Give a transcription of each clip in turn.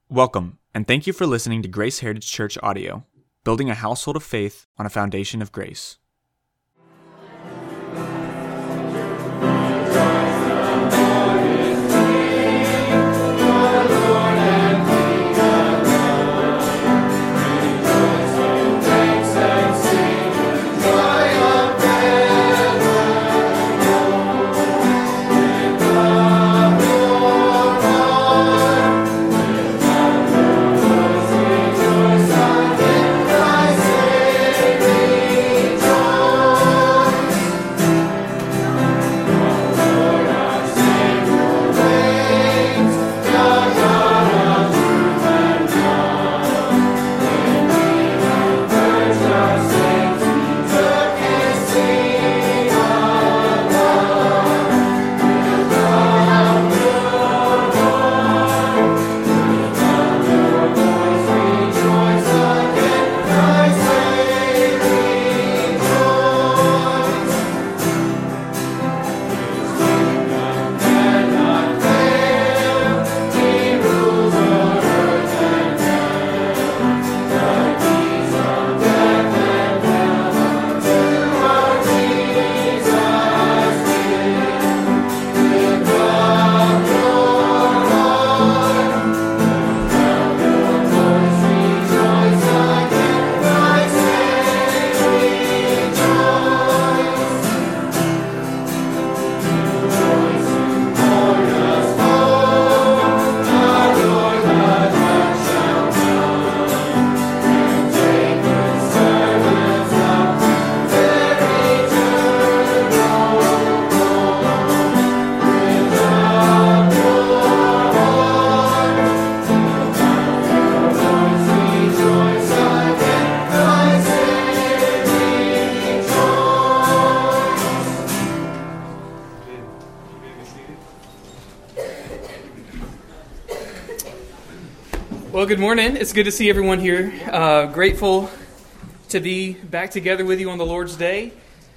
Welcome, and thank you for listening to Grace Heritage Church audio, building a household of faith on a foundation of grace. Well, good morning. It's good to see everyone here. Grateful to be back together with you on the Lord's Day.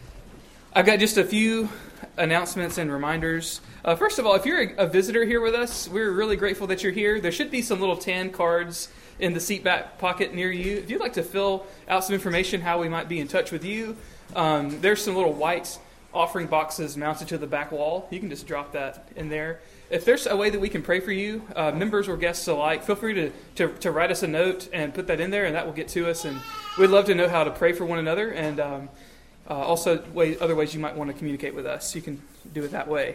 I've got just a few announcements and reminders. First of all, if you're a visitor here with us, we're really grateful that you're here. There should be some little tan cards in the seat back pocket near you. If you'd like to fill out some information how we might be in touch with you, there's some little white offering boxes mounted to the back wall. You can just drop that in there. If there's a way that we can pray for you, members or guests alike, feel free to write us a note and put that in there, and that will get to us. And we'd love to know how to pray for one another, and also other ways you might want to communicate with us. You can do it that way.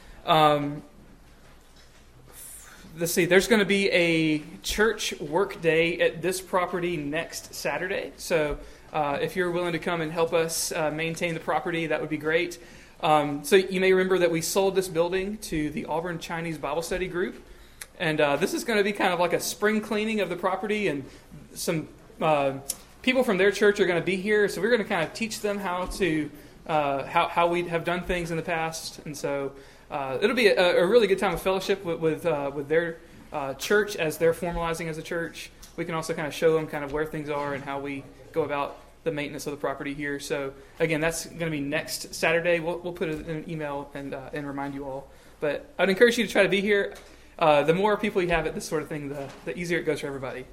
Let's see. There's going to be a church work day at this property next Saturday. So if you're willing to come and help us maintain the property, that would be great. So you may remember that we sold this building to the Auburn Chinese Bible Study Group, and this is going to be kind of like a spring cleaning of the property, and some people from their church are going to be here, so we're going to kind of teach them how to how we have done things in the past, and so it'll be a really good time of fellowship with their church as they're formalizing as a church. We can also kind of show them kind of where things are and how we go about the maintenance of the property here. So again, that's going to be next Saturday. We'll put it in an email and remind you all. But I'd encourage you to try to be here. The more people you have at this sort of thing, the easier it goes for everybody.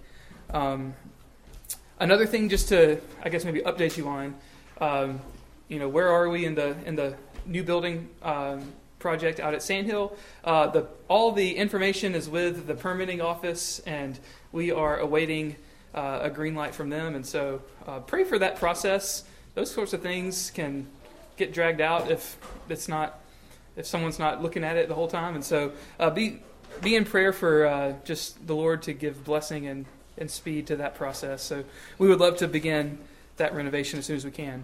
Another thing, just to I guess maybe update you on, where are we in the new building project out at Sandhill? All the information is with the permitting office, and we are awaiting a green light from them, and so pray for that process. Those sorts of things can get dragged out if someone's not looking at it the whole time, and so be in prayer for just the Lord to give blessing and speed to that process. So we would love to begin that renovation as soon as we can.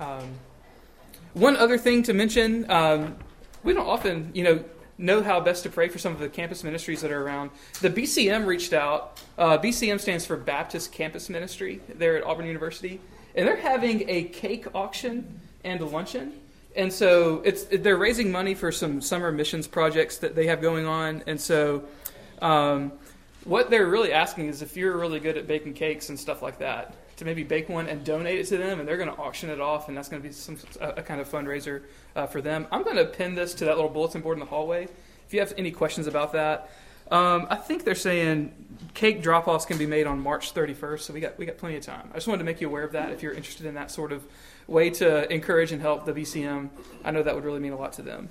One other thing to mention, we don't often know how best to pray for some of the campus ministries that are around. The BCM reached out. BCM stands for Baptist Campus Ministry there at Auburn University. And they're having a cake auction and a luncheon. And so they're raising money for some summer missions projects that they have going on. And so what they're really asking is if you're really good at baking cakes and stuff like that, to maybe bake one and donate it to them, and they're going to auction it off, and that's going to be a kind of fundraiser for them. I'm going to pin this to that little bulletin board in the hallway. If you have any questions about that, I think they're saying cake drop-offs can be made on March 31st, so we got plenty of time. I just wanted to make you aware of that if you're interested in that sort of way to encourage and help the BCM. I know that would really mean a lot to them.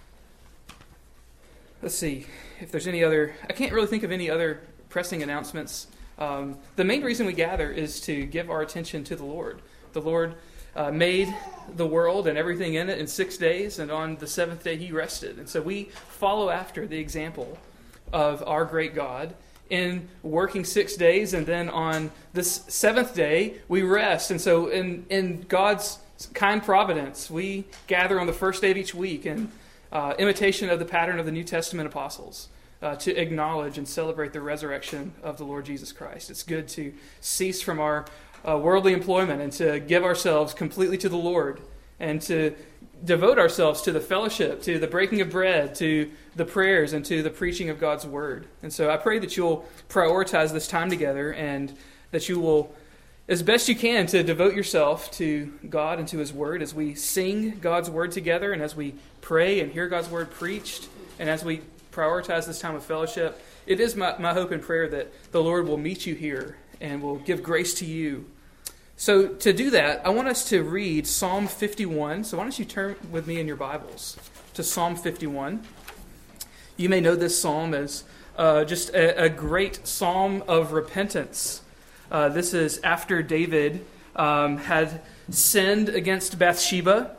Let's see if there's any other. I can't really think of any other pressing announcements. The main reason we gather is to give our attention to the Lord. The Lord made the world and everything in it in 6 days, and on the seventh day he rested. And so we follow after the example of our great God in working 6 days, and then on this seventh day we rest. And so in God's kind providence, we gather on the first day of each week in imitation of the pattern of the New Testament apostles, to acknowledge and celebrate the resurrection of the Lord Jesus Christ. It's good to cease from our worldly employment and to give ourselves completely to the Lord, and to devote ourselves to the fellowship, to the breaking of bread, to the prayers, and to the preaching of God's word. And so I pray that you'll prioritize this time together, and that you will, as best you can, to devote yourself to God and to his word as we sing God's word together, and as we pray and hear God's word preached, and as we prioritize this time of fellowship. It is my hope and prayer that the Lord will meet you here and will give grace to you. So to do that, I want us to read Psalm 51. So why don't you turn with me in your Bibles to Psalm 51. You may know this psalm as just a great psalm of repentance. This is after David had sinned against Bathsheba.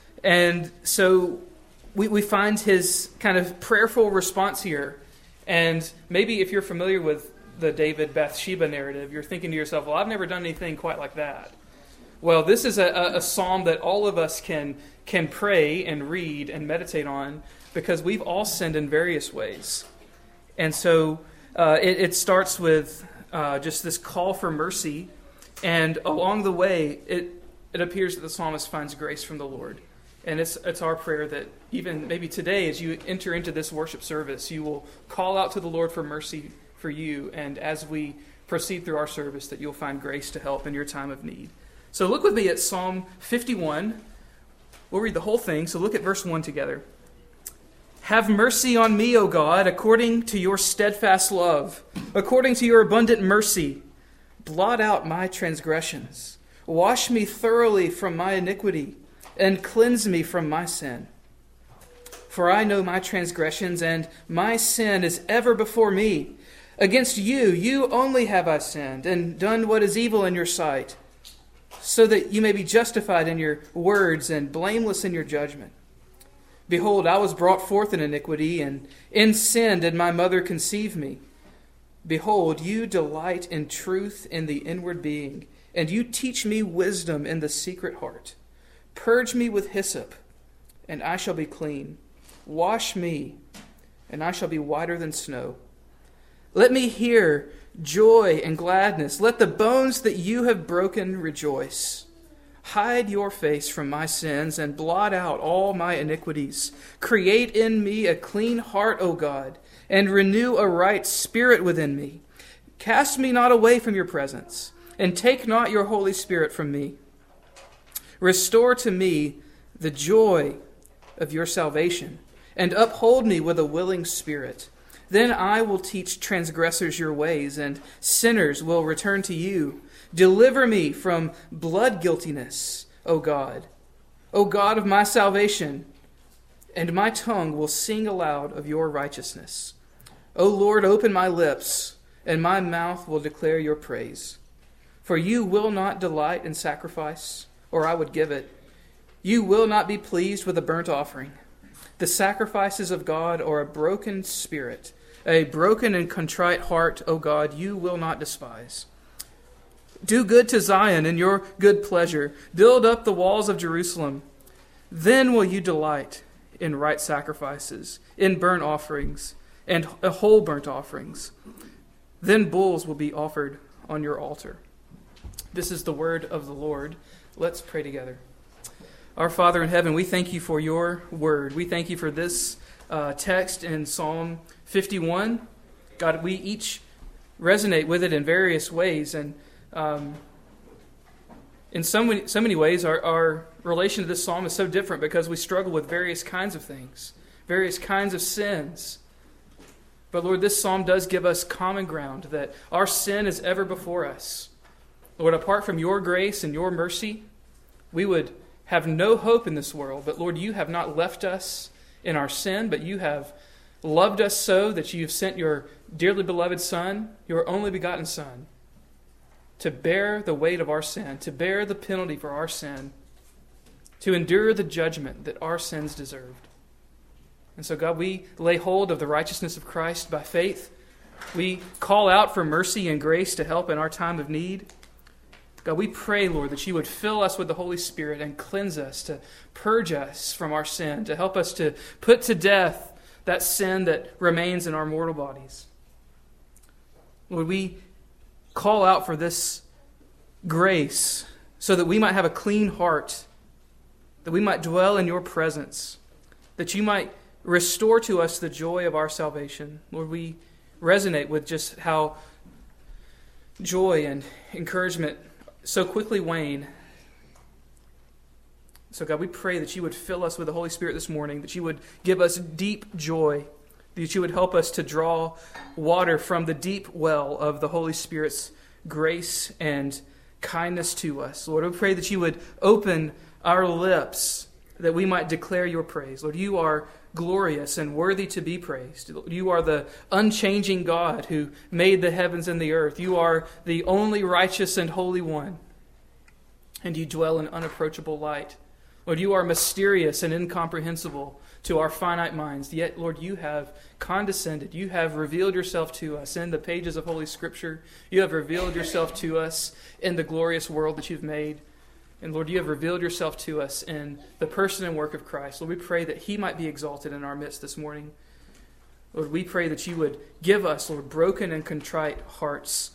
And so we find his kind of prayerful response here. And maybe if you're familiar with the David Bathsheba narrative, you're thinking to yourself, well, I've never done anything quite like that. Well, this is a psalm that all of us can pray and read and meditate on, because we've all sinned in various ways. And so it starts with just this call for mercy. And along the way, it appears that the psalmist finds grace from the Lord. And it's our prayer that even maybe today, as you enter into this worship service, you will call out to the Lord for mercy for you. And as we proceed through our service, that you'll find grace to help in your time of need. So look with me at Psalm 51. We'll read the whole thing. So look at verse 1 together. Have mercy on me, O God, according to your steadfast love, according to your abundant mercy. Blot out my transgressions. Wash me thoroughly from my iniquity, and cleanse me from my sin. For I know my transgressions, and my sin is ever before me. Against you only have I sinned, and done what is evil in your sight, so that you may be justified in your words and blameless in your judgment. Behold, I was brought forth in iniquity, and in sin did my mother conceive me. Behold, you delight in truth in the inward being, and you teach me wisdom in the secret heart. Purge me with hyssop, and I shall be clean. Wash me, and I shall be whiter than snow. Let me hear joy and gladness. Let the bones that you have broken rejoice. Hide your face from my sins and blot out all my iniquities. Create in me a clean heart, O God, and renew a right spirit within me. Cast me not away from your presence, and take not your Holy Spirit from me. Restore to me the joy of your salvation, and uphold me with a willing spirit. Then I will teach transgressors your ways, and sinners will return to you. Deliver me from blood guiltiness, O God of my salvation, and my tongue will sing aloud of your righteousness. O Lord, open my lips, and my mouth will declare your praise. For you will not delight in sacrifice, or I would give it. You will not be pleased with a burnt offering. The sacrifices of God are a broken spirit, a broken and contrite heart, O God, you will not despise. Do good to Zion in your good pleasure. Build up the walls of Jerusalem. Then will you delight in right sacrifices, in burnt offerings, and whole burnt offerings. Then bulls will be offered on your altar. This is the word of the Lord. Let's pray together. Our Father in heaven, we thank you for your word. We thank you for this text in Psalm 51. God, we each resonate with it in various ways, and in so many ways our relation to this psalm is so different because we struggle with various kinds of things, various kinds of sins. But Lord, this psalm does give us common ground that our sin is ever before us. Lord, apart from your grace and your mercy, we would have no hope in this world. But Lord, you have not left us in our sin, but you have loved us so that you have sent your dearly beloved Son, your only begotten Son, to bear the weight of our sin, to bear the penalty for our sin, to endure the judgment that our sins deserved. And so, God, we lay hold of the righteousness of Christ by faith. We call out for mercy and grace to help in our time of need. God, we pray, Lord, that you would fill us with the Holy Spirit and cleanse us, to purge us from our sin, to help us to put to death that sin that remains in our mortal bodies. Lord, we call out for this grace so that we might have a clean heart, that we might dwell in your presence, that you might restore to us the joy of our salvation. Lord, we resonate with just how joy and encouragement so quickly wane. So God, we pray that you would fill us with the Holy Spirit this morning, that you would give us deep joy, that you would help us to draw water from the deep well of the Holy Spirit's grace and kindness to us. Lord, we pray that you would open our lips that we might declare your praise. Lord, you are glorious and worthy to be praised. You are the unchanging God who made the heavens and the earth. You are the only righteous and holy one, and you dwell in unapproachable light. Lord, you are mysterious and incomprehensible to our finite minds. Yet, Lord, you have condescended. You have revealed yourself to us in the pages of Holy Scripture. You have revealed yourself to us in the glorious world that you've made. And Lord, you have revealed yourself to us in the person and work of Christ. Lord, we pray that he might be exalted in our midst this morning. Lord, we pray that you would give us, Lord, broken and contrite hearts.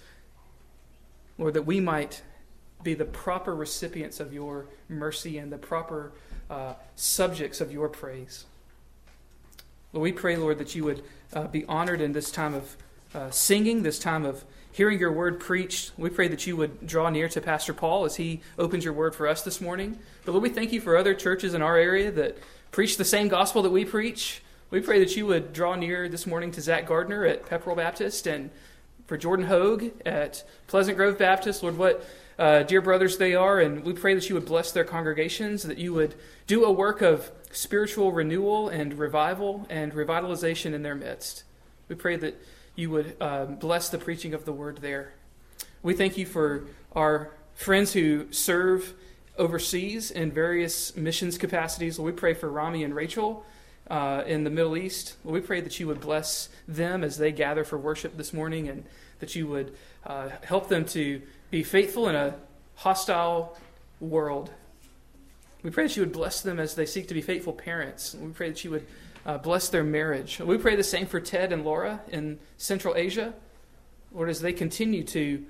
Lord, that we might be the proper recipients of your mercy and the proper subjects of your praise. Lord, we pray, Lord, that you would be honored in this time of singing, this time of hearing your word preached. We pray that you would draw near to Pastor Paul as he opens your word for us this morning. But Lord, we thank you for other churches in our area that preach the same gospel that we preach. We pray that you would draw near this morning to Zach Gardner at Pepperell Baptist and for Jordan Hogue at Pleasant Grove Baptist. Lord, what dear brothers they are, and we pray that you would bless their congregations, that you would do a work of spiritual renewal and revival and revitalization in their midst. We pray that you would bless the preaching of the word there. We thank you for our friends who serve overseas in various missions capacities. We pray for Rami and Rachel in the Middle East. We pray that you would bless them as they gather for worship this morning, and that you would help them to be faithful in a hostile world. We pray that you would bless them as they seek to be faithful parents. We pray that you would bless their marriage. We pray the same for Ted and Laura in Central Asia. Lord, as they continue to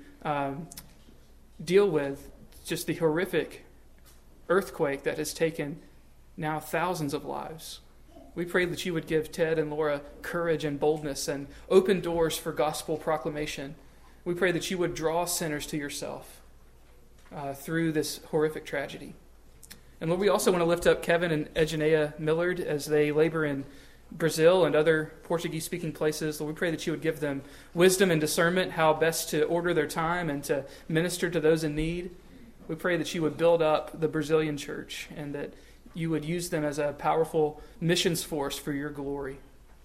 deal with just the horrific earthquake that has taken now thousands of lives. We pray that you would give Ted and Laura courage and boldness and open doors for gospel proclamation. We pray that you would draw sinners to yourself through this horrific tragedy. And Lord, we also want to lift up Kevin and Eginea Millard as they labor in Brazil and other Portuguese-speaking places. Lord, we pray that you would give them wisdom and discernment how best to order their time and to minister to those in need. We pray that you would build up the Brazilian church and that you would use them as a powerful missions force for your glory.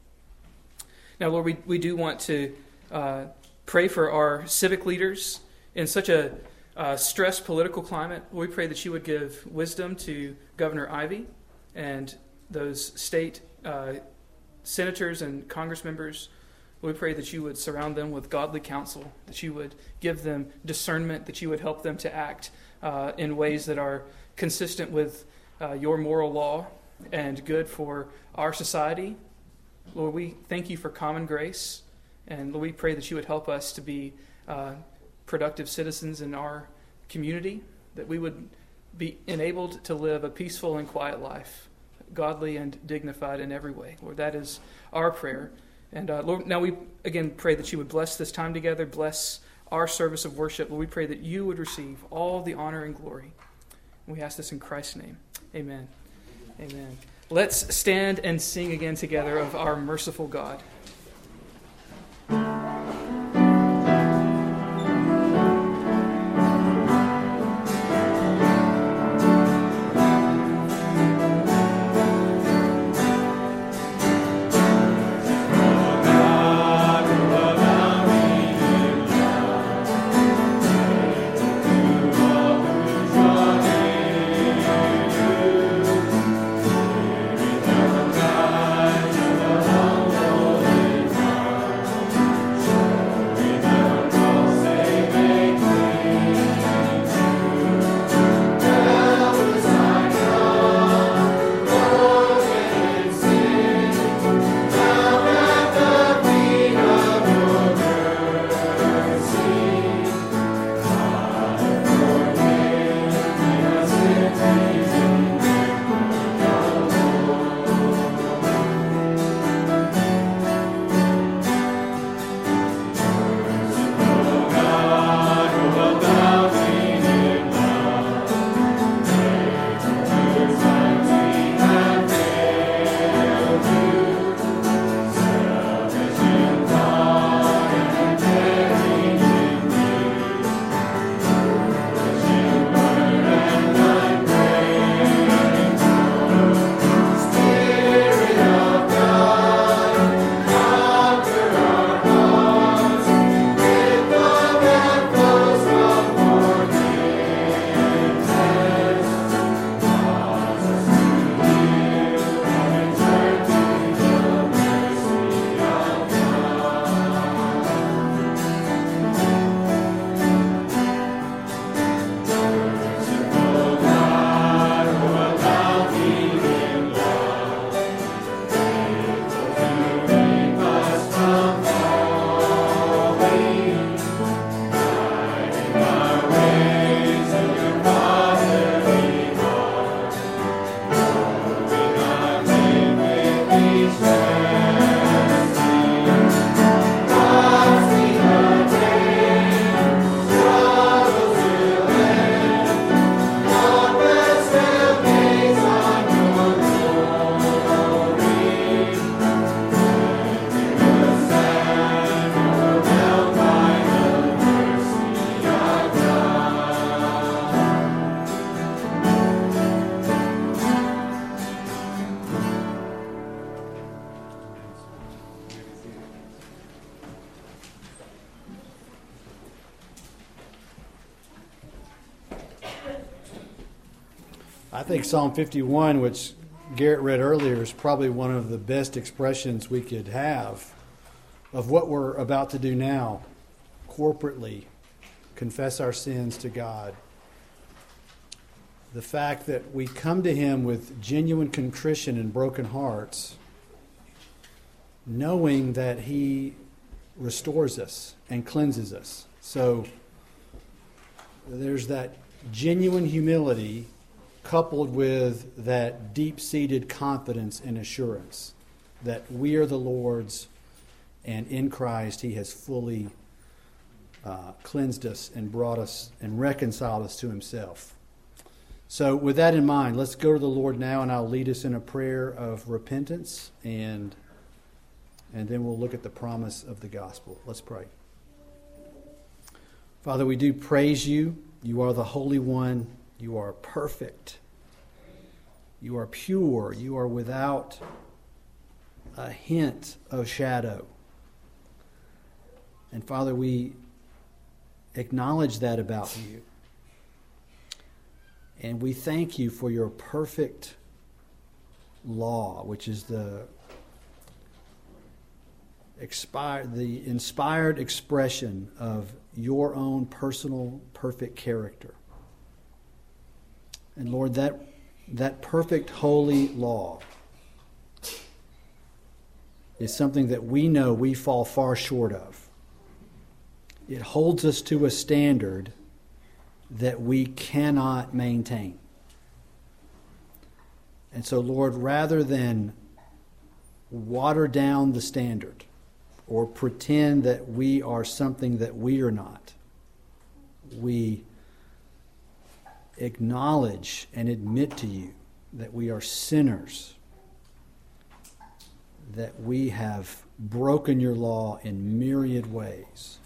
Now, Lord, we do want to pray for our civic leaders in such a stressed political climate. We pray that you would give wisdom to Governor Ivey and those state senators and Congress members. We pray that you would surround them with godly counsel, that you would give them discernment, that you would help them to act in ways that are consistent with your moral law and good for our society. Lord, we thank you for common grace, and Lord, we pray that you would help us to be productive citizens in our community, that we would be enabled to live a peaceful and quiet life, godly and dignified in every way. Lord, that is our prayer. And Lord, now we again pray that you would bless this time together, bless our service of worship. Lord, we pray that you would receive all the honor and glory. We ask this in Christ's name. Amen. Amen. Let's stand and sing again together of our merciful God. I think Psalm 51, which Garrett read earlier, is probably one of the best expressions we could have of what we're about to do now, corporately, confess our sins to God. The fact that we come to Him with genuine contrition and broken hearts, knowing that He restores us and cleanses us. So there's that genuine humility coupled with that deep-seated confidence and assurance that we are the Lord's, and in Christ He has fully cleansed us and brought us and reconciled us to Himself. So with that in mind, let's go to the Lord now, and I'll lead us in a prayer of repentance, and then we'll look at the promise of the gospel. Let's pray. Father, we do praise You. You are the Holy One. You are perfect. You are pure. You are without a hint of shadow. And Father, we acknowledge that about You. And we thank You for Your perfect law, which is the inspired expression of Your own personal perfect character. And Lord, that perfect holy law is something that we know we fall far short of. It holds us to a standard that we cannot maintain. And so, Lord, rather than water down the standard or pretend that we are something that we are not, we acknowledge and admit to You that we are sinners, that we have broken Your law in myriad ways.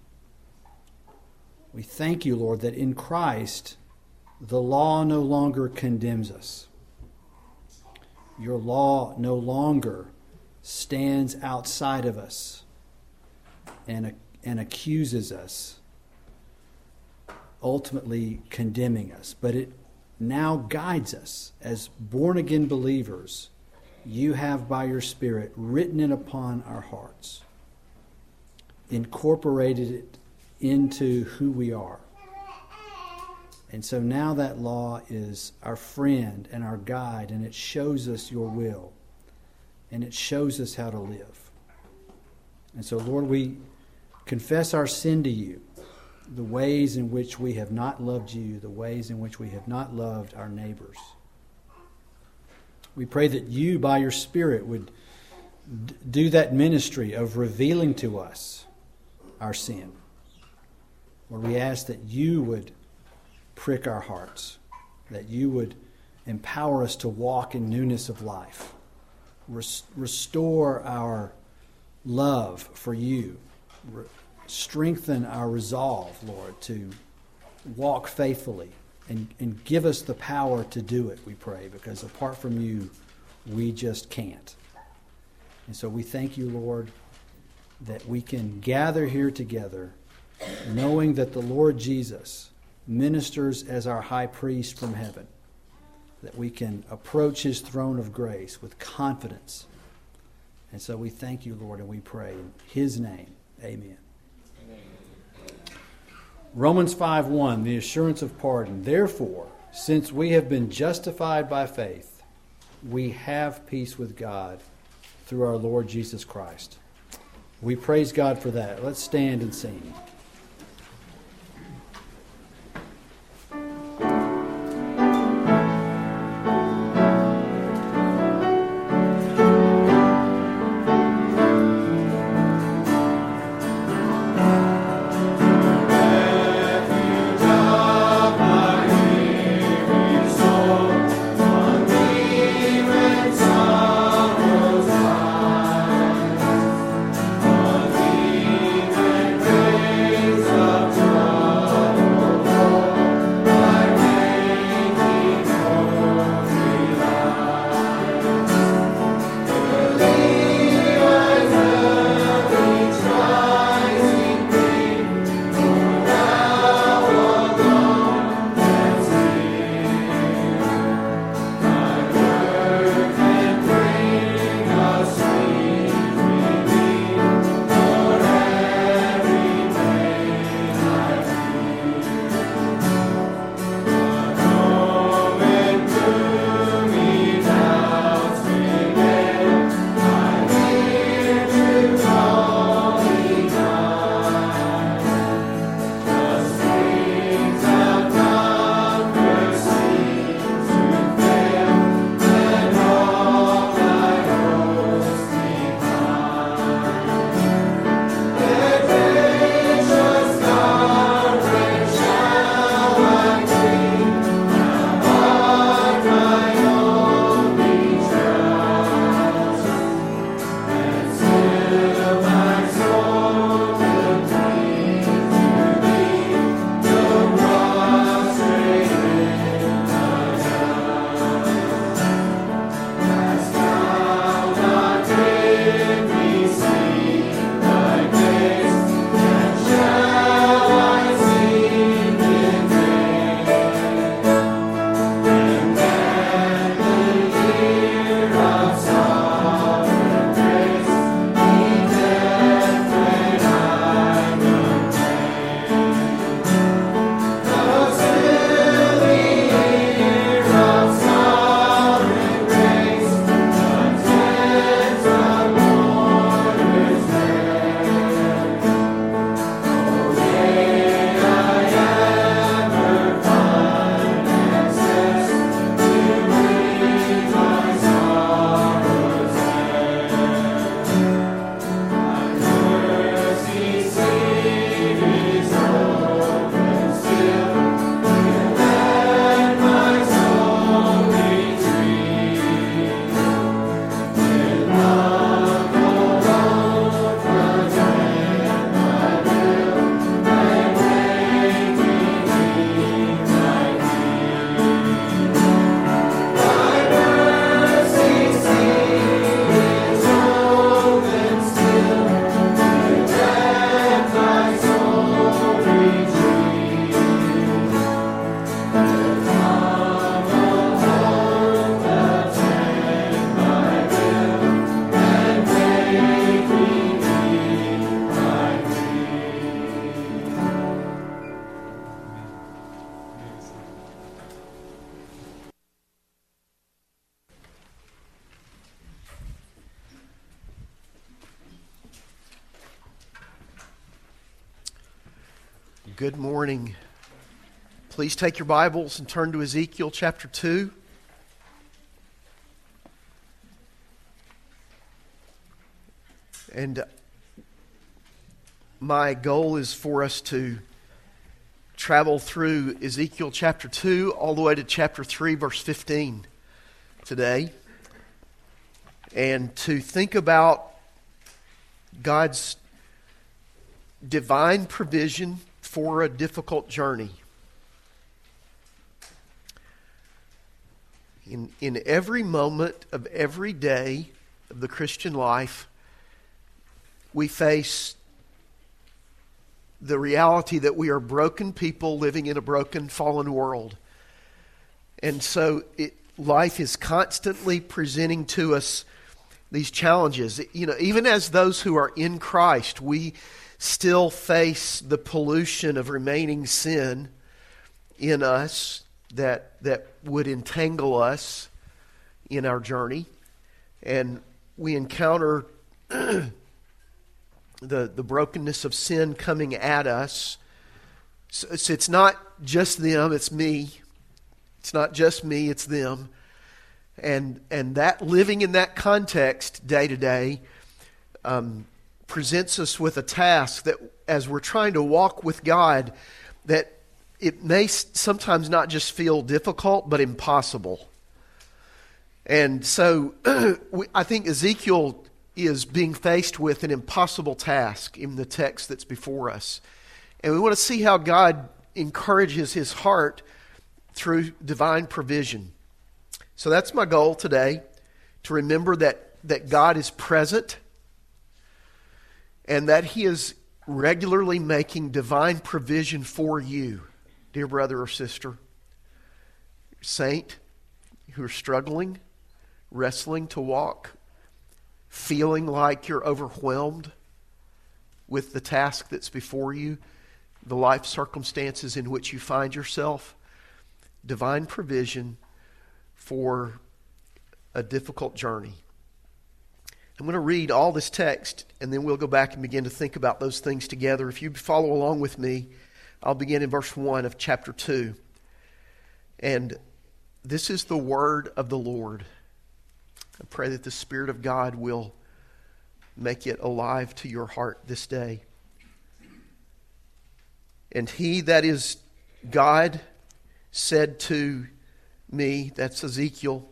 We thank You, Lord, that in Christ the law no longer condemns us. Your law no longer stands outside of us and accuses us, ultimately condemning us. But it now guides us as born-again believers. You have, by Your Spirit, written it upon our hearts, incorporated it into who we are. And so now that law is our friend and our guide, and it shows us Your will, and it shows us how to live. And so, Lord, we confess our sin to You, the ways in which we have not loved You, the ways in which we have not loved our neighbors. We pray that You, by Your Spirit, would do that ministry of revealing to us our sin. Lord, we ask that You would prick our hearts, that You would empower us to walk in newness of life, restore our love for You, strengthen our resolve, Lord, to walk faithfully, and give us the power to do it, we pray, because apart from You, we just can't. And so we thank You, Lord, that we can gather here together knowing that the Lord Jesus ministers as our high priest from heaven, that we can approach His throne of grace with confidence. And so we thank You, Lord, and we pray in His name. Amen. Romans 5:1, the assurance of pardon. Therefore, since we have been justified by faith, we have peace with God through our Lord Jesus Christ. We praise God for that. Let's stand and sing. Sorrows. Good morning. Please take your Bibles and turn to Ezekiel chapter 2. And my goal is for us to travel through Ezekiel chapter 2 all the way to chapter 3, verse 15 today. And to think about God's divine provision for a difficult journey. In every moment of every day of the Christian life, we face the reality that we are broken people living in a broken, fallen world. And so life is constantly presenting to us these challenges. You know, even as those who are in Christ, we still face the pollution of remaining sin in us that would entangle us in our journey. And we encounter the brokenness of sin coming at us. So it's not just them, it's me. It's not just me, it's them. And that living in that context day to day presents us with a task that as we're trying to walk with God, that it may sometimes not just feel difficult, but impossible. And so I think Ezekiel is being faced with an impossible task in the text that's before us. And we want to see how God encourages his heart through divine provision. So that's my goal today, to remember that God is present and that he is regularly making divine provision for you, dear brother or sister, saint who are struggling, wrestling to walk, feeling like you're overwhelmed with the task that's before you, the life circumstances in which you find yourself. Divine provision for a difficult journey. I'm going to read all this text, and then we'll go back and begin to think about those things together. If you follow along with me, I'll begin in verse 1 of chapter 2. And this is the word of the Lord. I pray that the Spirit of God will make it alive to your heart this day. And he, that is God, said to me, that's Ezekiel,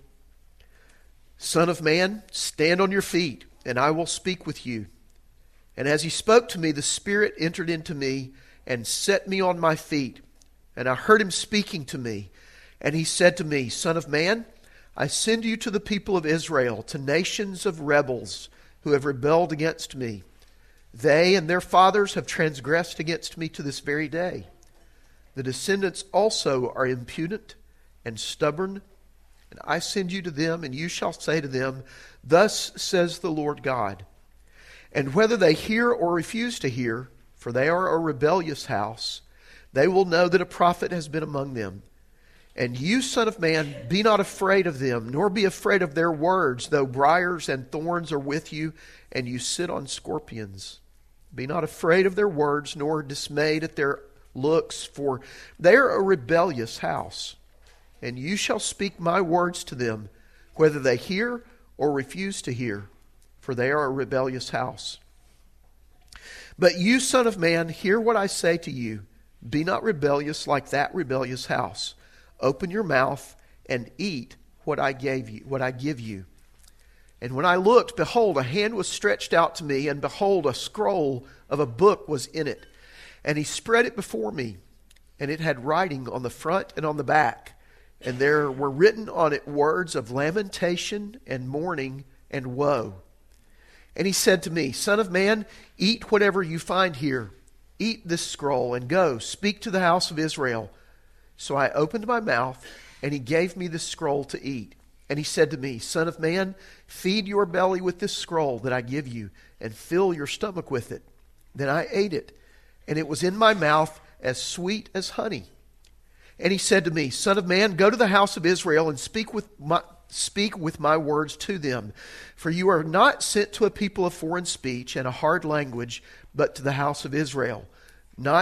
Son of man, stand on your feet, and I will speak with you. And as he spoke to me, the Spirit entered into me and set me on my feet. And I heard him speaking to me. And he said to me, Son of man, I send you to the people of Israel, to nations of rebels who have rebelled against me. They and their fathers have transgressed against me to this very day. The descendants also are impudent and stubborn. And I send you to them, and you shall say to them, Thus says the Lord God. And whether they hear or refuse to hear, for they are a rebellious house, they will know that a prophet has been among them. And you, son of man, be not afraid of them, nor be afraid of their words, though briars and thorns are with you, and you sit on scorpions. Be not afraid of their words, nor dismayed at their looks, for they are a rebellious house. And you shall speak my words to them, whether they hear or refuse to hear, for they are a rebellious house. But you, son of man, hear what I say to you. Be not rebellious like that rebellious house. Open your mouth and eat what I give you. And when I looked, behold, a hand was stretched out to me, and behold, a scroll of a book was in it. And he spread it before me, and it had writing on the front and on the back. And there were written on it words of lamentation and mourning and woe. And he said to me, Son of man, eat whatever you find here. Eat this scroll, and go, speak to the house of Israel. So I opened my mouth, and he gave me this scroll to eat. And he said to me, Son of man, feed your belly with this scroll that I give you, and fill your stomach with it. Then I ate it, and it was in my mouth as sweet as honey. And he said to me, Son of man, go to the house of Israel and speak with my words to them. For you are not sent to a people of foreign speech and a hard language, but to the house of Israel. Not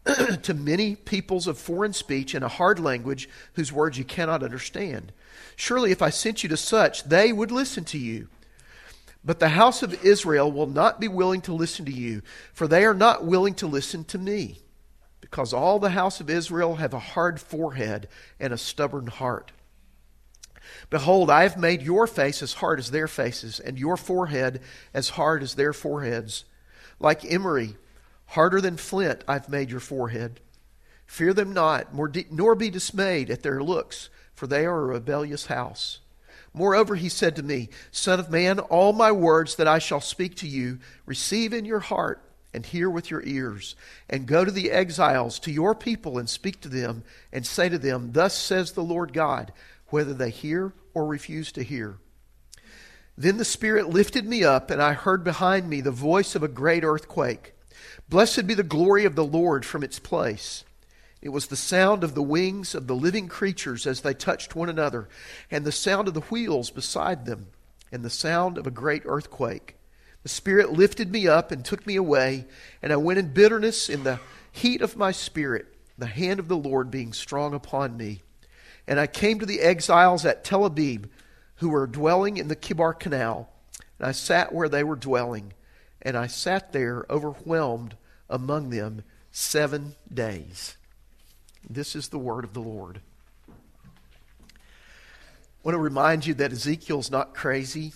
to many peoples of foreign speech and a hard language whose words you cannot understand. Surely if I sent you to such, they would listen to you. But the house of Israel will not be willing to listen to you, for they are not willing to listen to me, because all the house of Israel have a hard forehead and a stubborn heart. Behold, I have made your face as hard as their faces, and your forehead as hard as their foreheads. Like emery, harder than flint, I've made your forehead. Fear them not, nor be dismayed at their looks, for they are a rebellious house. Moreover, he said to me, Son of man, all my words that I shall speak to you, receive in your heart, and hear with your ears, and go to the exiles, to your people, and speak to them, and say to them, Thus says the Lord God, whether they hear or refuse to hear. Then the Spirit lifted me up, and I heard behind me the voice of a great earthquake. Blessed be the glory of the Lord from its place. It was the sound of the wings of the living creatures as they touched one another, and the sound of the wheels beside them, and the sound of a great earthquake. The Spirit lifted me up and took me away, and I went in bitterness in the heat of my spirit, the hand of the Lord being strong upon me. And I came to the exiles at Tel Abib, who were dwelling in the Kibar Canal, and I sat where they were dwelling, and I sat there overwhelmed among them 7 days. This is the word of the Lord. I want to remind you that Ezekiel's not crazy.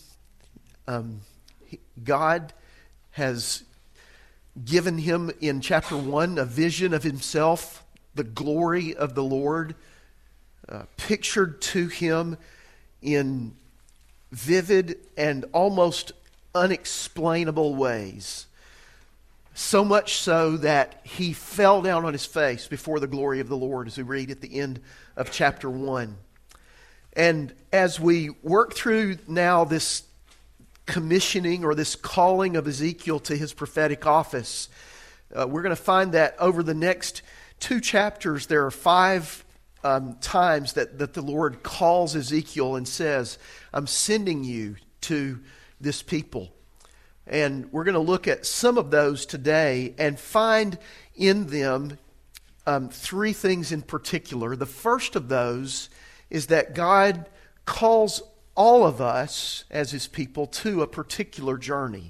God has given him in chapter 1 a vision of himself, the glory of the Lord, pictured to him in vivid and almost unexplainable ways. So much so that he fell down on his face before the glory of the Lord, as we read at the end of chapter 1. And as we work through now this commissioning or this calling of Ezekiel to his prophetic office, we're going to find that over the next 2 chapters, there are 5 times that the Lord calls Ezekiel and says, I'm sending you to this people. And we're going to look at some of those today and find in them 3 things in particular. The first of those is that God calls all of us as his people to a particular journey.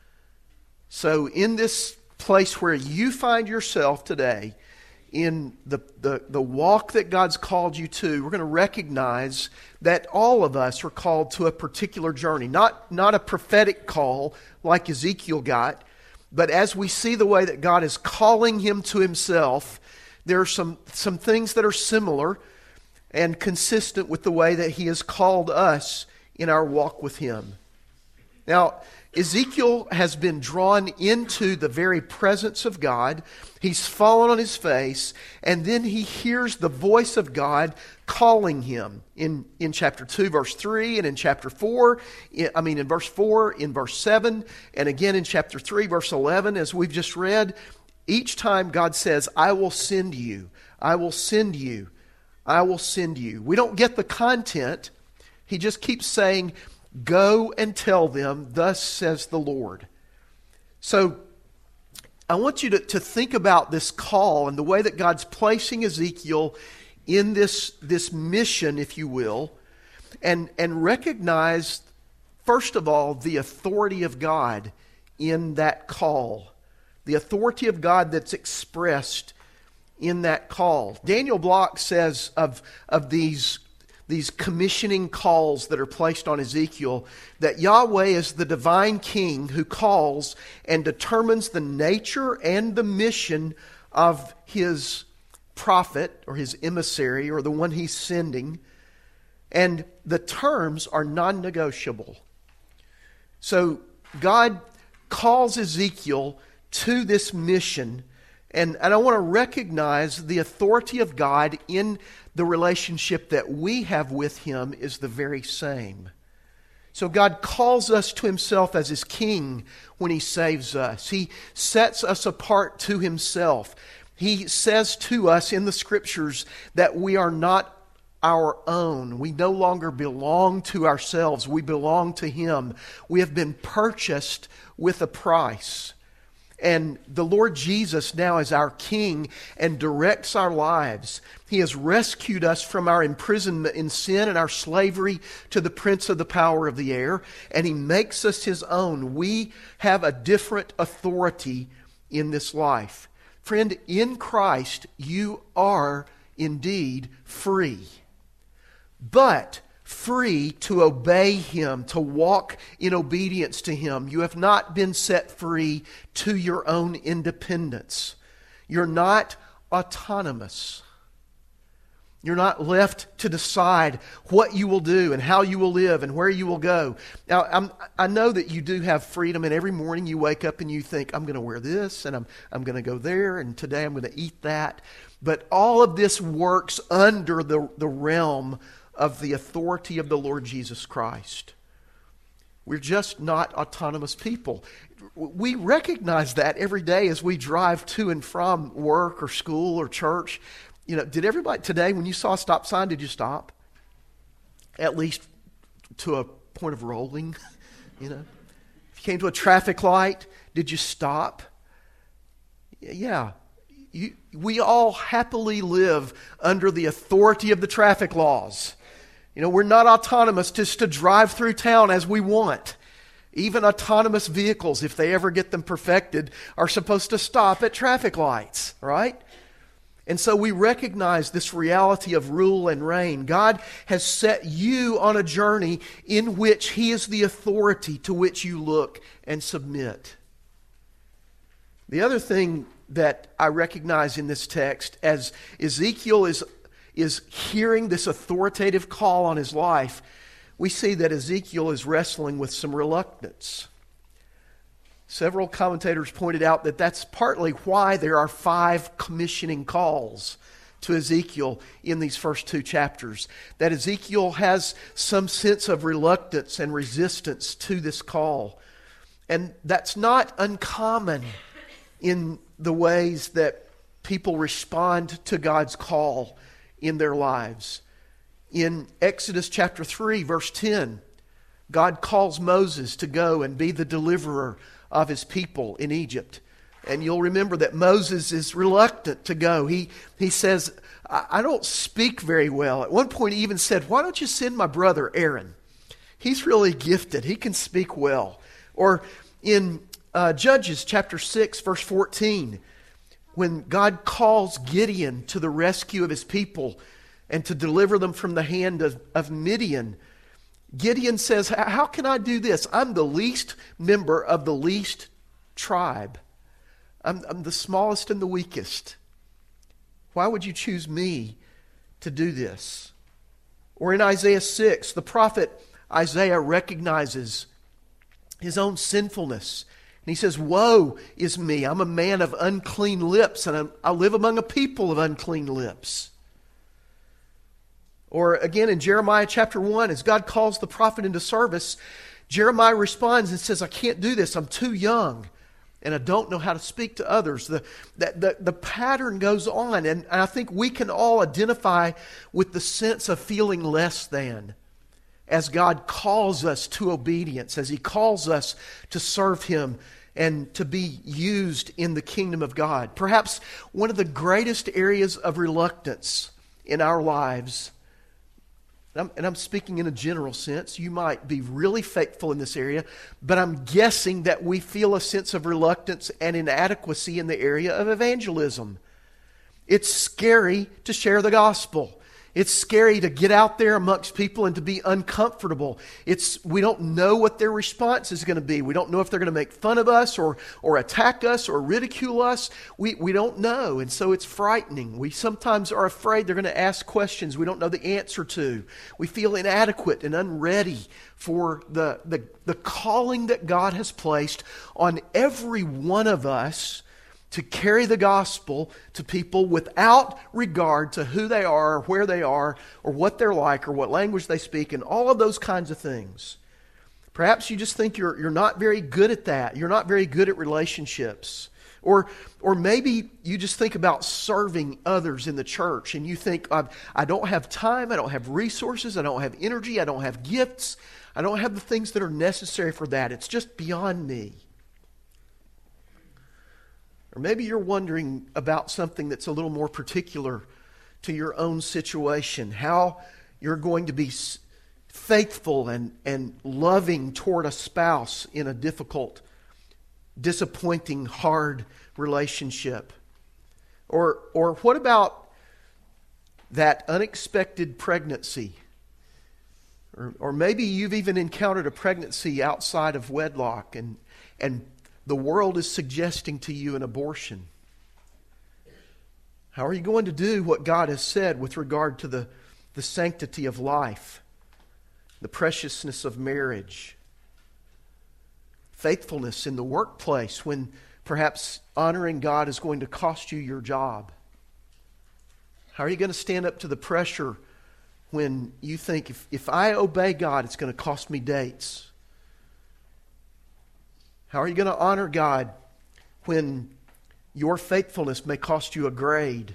So in this place where you find yourself today, in the walk that God's called you to, we're going to recognize that all of us are called to a particular journey. Not a prophetic call like Ezekiel got, but as we see the way that God is calling him to himself, there are some things that are similar and consistent with the way that he has called us in our walk with him. Now, Ezekiel has been drawn into the very presence of God. He's fallen on his face, and then he hears the voice of God calling him in chapter 2, verse 3, and in chapter 4, in verse 4, in verse 7, and again in chapter 3, verse 11, as we've just read. Each time God says, I will send you, I will send you, I will send you. We don't get the content. He just keeps saying, go and tell them, thus says the Lord. So I want you to think about this call and the way that God's placing Ezekiel in this mission, if you will, and recognize, first of all, the authority of God in that call. The authority of God that's expressed in that call. Daniel Block says of these commissioning calls that are placed on Ezekiel, that Yahweh is the divine king who calls and determines the nature and the mission of his prophet or his emissary or the one he's sending, and the terms are non-negotiable. So God calls Ezekiel to this mission, and I want to recognize the authority of God in the relationship that we have with him is the very same. So God calls us to himself as his king when he saves us. He sets us apart to himself. He says to us in the scriptures that we are not our own. We no longer belong to ourselves. We belong to him. We have been purchased with a price. And the Lord Jesus now is our King and directs our lives. He has rescued us from our imprisonment in sin and our slavery to the prince of the power of the air, and He makes us His own. We have a different authority in this life. Friend, in Christ you are indeed free. But free to obey Him, to walk in obedience to Him. You have not been set free to your own independence. You're not autonomous. You're not left to decide what you will do and how you will live and where you will go. Now, I know that you do have freedom, and every morning you wake up and you think, I'm going to wear this, and I'm going to go there, and today I'm going to eat that. But all of this works under the realm of the authority of the Lord Jesus Christ. We're just not autonomous people. We recognize that every day as we drive to and from work or school or church. You know, did everybody today, when you saw a stop sign, did you stop? At least to a point of rolling, you know? If you came to a traffic light, did you stop? Yeah. We all happily live under the authority of the traffic laws. You know, we're not autonomous just to drive through town as we want. Even autonomous vehicles, if they ever get them perfected, are supposed to stop at traffic lights, right? And so we recognize this reality of rule and reign. God has set you on a journey in which He is the authority to which you look and submit. The other thing that I recognize in this text, as Ezekiel is hearing this authoritative call on his life, we see that Ezekiel is wrestling with some reluctance. Several commentators pointed out that that's partly why there are 5 commissioning calls to Ezekiel in these first 2 chapters. That Ezekiel has some sense of reluctance and resistance to this call. And that's not uncommon in the ways that people respond to God's call in their lives. In Exodus chapter 3, verse 10, God calls Moses to go and be the deliverer of his people in Egypt. And you'll remember that Moses is reluctant to go. He says, I don't speak very well. At one point he even said, why don't you send my brother Aaron? He's really gifted. He can speak well. Or in Judges chapter 6, verse 14, when God calls Gideon to the rescue of his people and to deliver them from the hand of Midian, Gideon says, how can I do this? I'm the least member of the least tribe. I'm the smallest and the weakest. Why would you choose me to do this? Or in Isaiah 6, the prophet Isaiah recognizes his own sinfulness. And he says, woe is me. I'm a man of unclean lips, and I live among a people of unclean lips. Or again in Jeremiah chapter 1, as God calls the prophet into service, Jeremiah responds and says, I can't do this. I'm too young, and I don't know how to speak to others. The pattern goes on, and I think we can all identify with the sense of feeling less than as God calls us to obedience, as He calls us to serve Him and to be used in the kingdom of God. Perhaps one of the greatest areas of reluctance in our lives, and I'm speaking in a general sense, you might be really faithful in this area, but I'm guessing that we feel a sense of reluctance and inadequacy in the area of evangelism. It's scary to share the gospel. It's scary to get out there amongst people and to be uncomfortable. We don't know what their response is going to be. We don't know if they're going to make fun of us or attack us or ridicule us. We don't know, and so it's frightening. We sometimes are afraid they're going to ask questions we don't know the answer to. We feel inadequate and unready for the calling that God has placed on every one of us to carry the gospel to people without regard to who they are, or where they are, or what they're like, or what language they speak, and all of those kinds of things. Perhaps you just think you're not very good at that. You're not very good at relationships. Or maybe you just think about serving others in the church, and you think, I don't have time, I don't have resources, I don't have energy, I don't have gifts, I don't have the things that are necessary for that. It's just beyond me. Or maybe you're wondering about something that's a little more particular to your own situation, how you're going to be faithful and loving toward a spouse in a difficult, disappointing, hard relationship. Or what about that unexpected pregnancy? Or maybe you've even encountered a pregnancy outside of wedlock and the world is suggesting to you an abortion. How are you going to do what God has said with regard to the sanctity of life, the preciousness of marriage, faithfulness in the workplace when perhaps honoring God is going to cost you your job? How are you going to stand up to the pressure when you think, if I obey God, it's going to cost me dates? How are you going to honor God when your faithfulness may cost you a grade?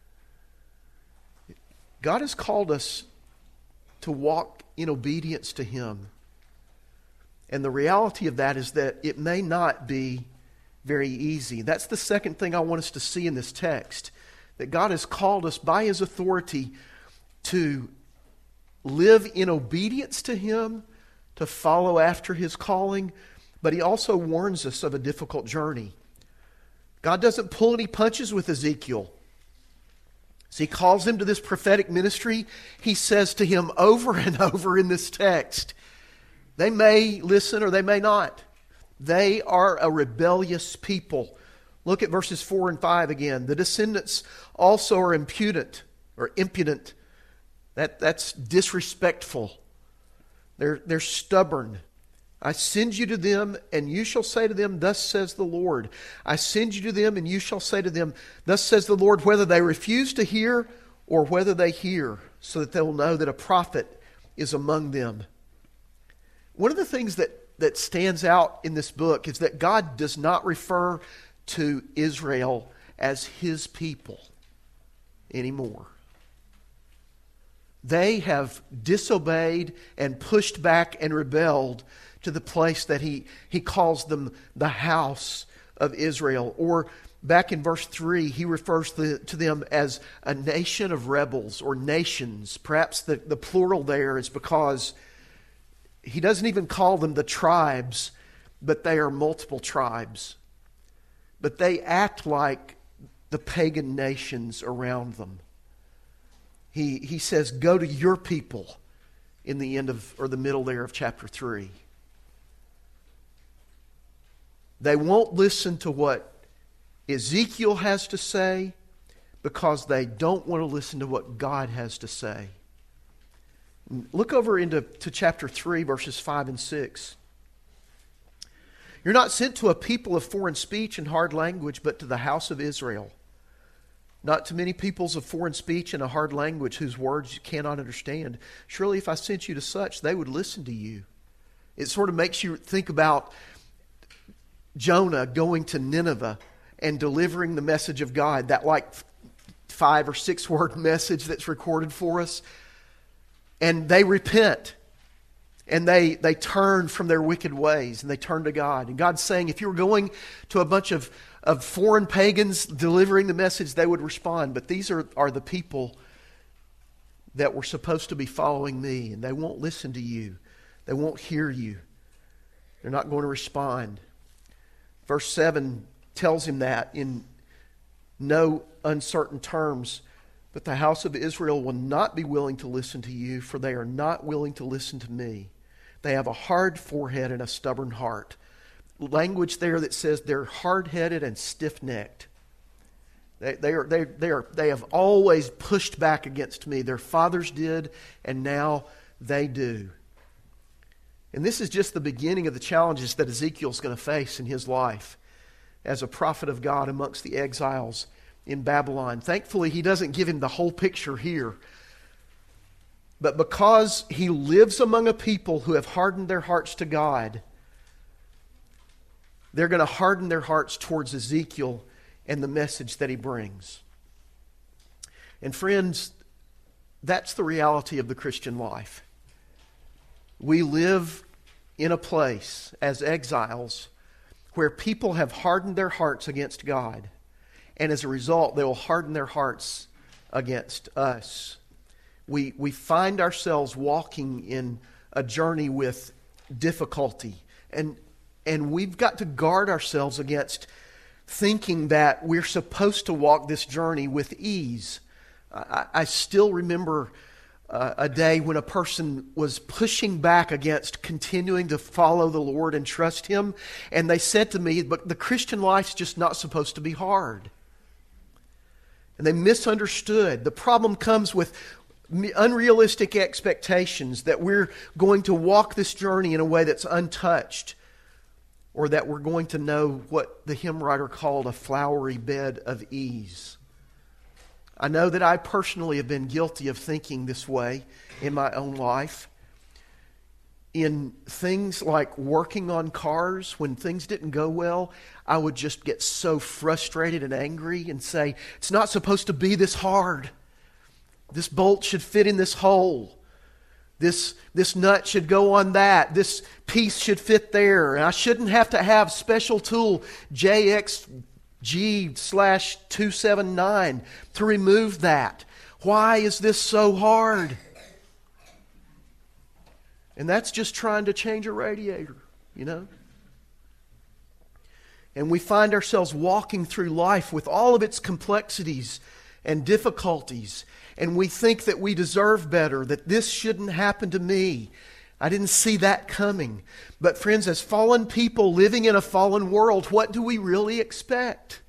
God has called us to walk in obedience to Him. And the reality of that is that it may not be very easy. That's the second thing I want us to see in this text. That God has called us by His authority to live in obedience to Him, to follow after His calling, but He also warns us of a difficult journey. God doesn't pull any punches with Ezekiel. As He calls him to this prophetic ministry, He says to him over and over in this text, they may listen or they may not. They are a rebellious people. Look at verses 4 and 5 again. The descendants also are impudent or impudent. That's disrespectful. They're stubborn. I send you to them, and you shall say to them, thus says the Lord. I send you to them, and you shall say to them, thus says the Lord, whether they refuse to hear or whether they hear, so that they will know that a prophet is among them. One of the things that stands out in this book is that God does not refer to Israel as His people anymore. They have disobeyed and pushed back and rebelled to the place that he calls them the house of Israel. Or back in verse 3, he refers to them as a nation of rebels or nations. Perhaps the plural there is because he doesn't even call them the tribes, but they are multiple tribes. But they act like the pagan nations around them. He says, go to your people in the end of, or the middle there of chapter 3. They won't listen to what Ezekiel has to say because they don't want to listen to what God has to say. Look over into chapter 3, verses 5 and 6. You're not sent to a people of foreign speech and hard language, but to the house of Israel. Not to many peoples of foreign speech and a hard language whose words you cannot understand. Surely if I sent you to such, they would listen to you. It sort of makes you think about Jonah going to Nineveh and delivering the message of God, that like 5 or 6 word message that's recorded for us. And they repent. And they turn from their wicked ways and they turn to God. And God's saying, if you were going to a bunch of foreign pagans delivering the message, they would respond. But these are the people that were supposed to be following me, and they won't listen to you. They won't hear you. They're not going to respond. Verse 7 tells him that in no uncertain terms. But the house of Israel will not be willing to listen to you, for they are not willing to listen to me. They have a hard forehead and a stubborn heart. Language there that says they're hard-headed and stiff-necked. They have always pushed back against me. Their fathers did, and now they do. And this is just the beginning of the challenges that Ezekiel's going to face in his life as a prophet of God amongst the exiles in Babylon. Thankfully, he doesn't give him the whole picture here. But because he lives among a people who have hardened their hearts to God, they're going to harden their hearts towards Ezekiel and the message that he brings. And friends, that's the reality of the Christian life. We live in a place as exiles where people have hardened their hearts against God. And as a result, they will harden their hearts against us. We find ourselves walking in a journey with difficulty. And we've got to guard ourselves against thinking that we're supposed to walk this journey with ease. I still remember a day when a person was pushing back against continuing to follow the Lord and trust Him. And they said to me, but the Christian life's just not supposed to be hard. And they misunderstood. The problem comes with unrealistic expectations that we're going to walk this journey in a way that's untouched, or that we're going to know what the hymn writer called a flowery bed of ease. I know that I personally have been guilty of thinking this way in my own life. In things like working on cars, when things didn't go well, I would just get so frustrated and angry and say, it's not supposed to be this hard. This bolt should fit in this hole. This nut should go on that. This piece should fit there. And I shouldn't have to have special tool JXG/279 to remove that. Why is this so hard? And that's just trying to change a radiator, you know. And we find ourselves walking through life with all of its complexities and difficulties. And we think that we deserve better, that this shouldn't happen to me. I didn't see that coming. But friends, as fallen people living in a fallen world, what do we really expect?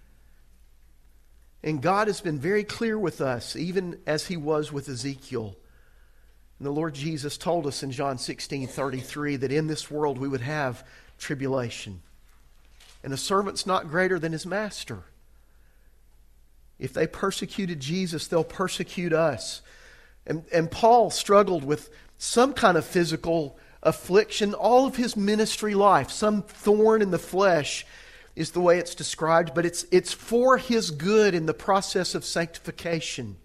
And God has been very clear with us, even as He was with Ezekiel. And the Lord Jesus told us in John 16:33 that in this world we would have tribulation. And a servant's not greater than his master. If they persecuted Jesus, they'll persecute us. And Paul struggled with some kind of physical affliction all of his ministry life. Some thorn in the flesh is the way it's described, but it's for his good in the process of sanctification.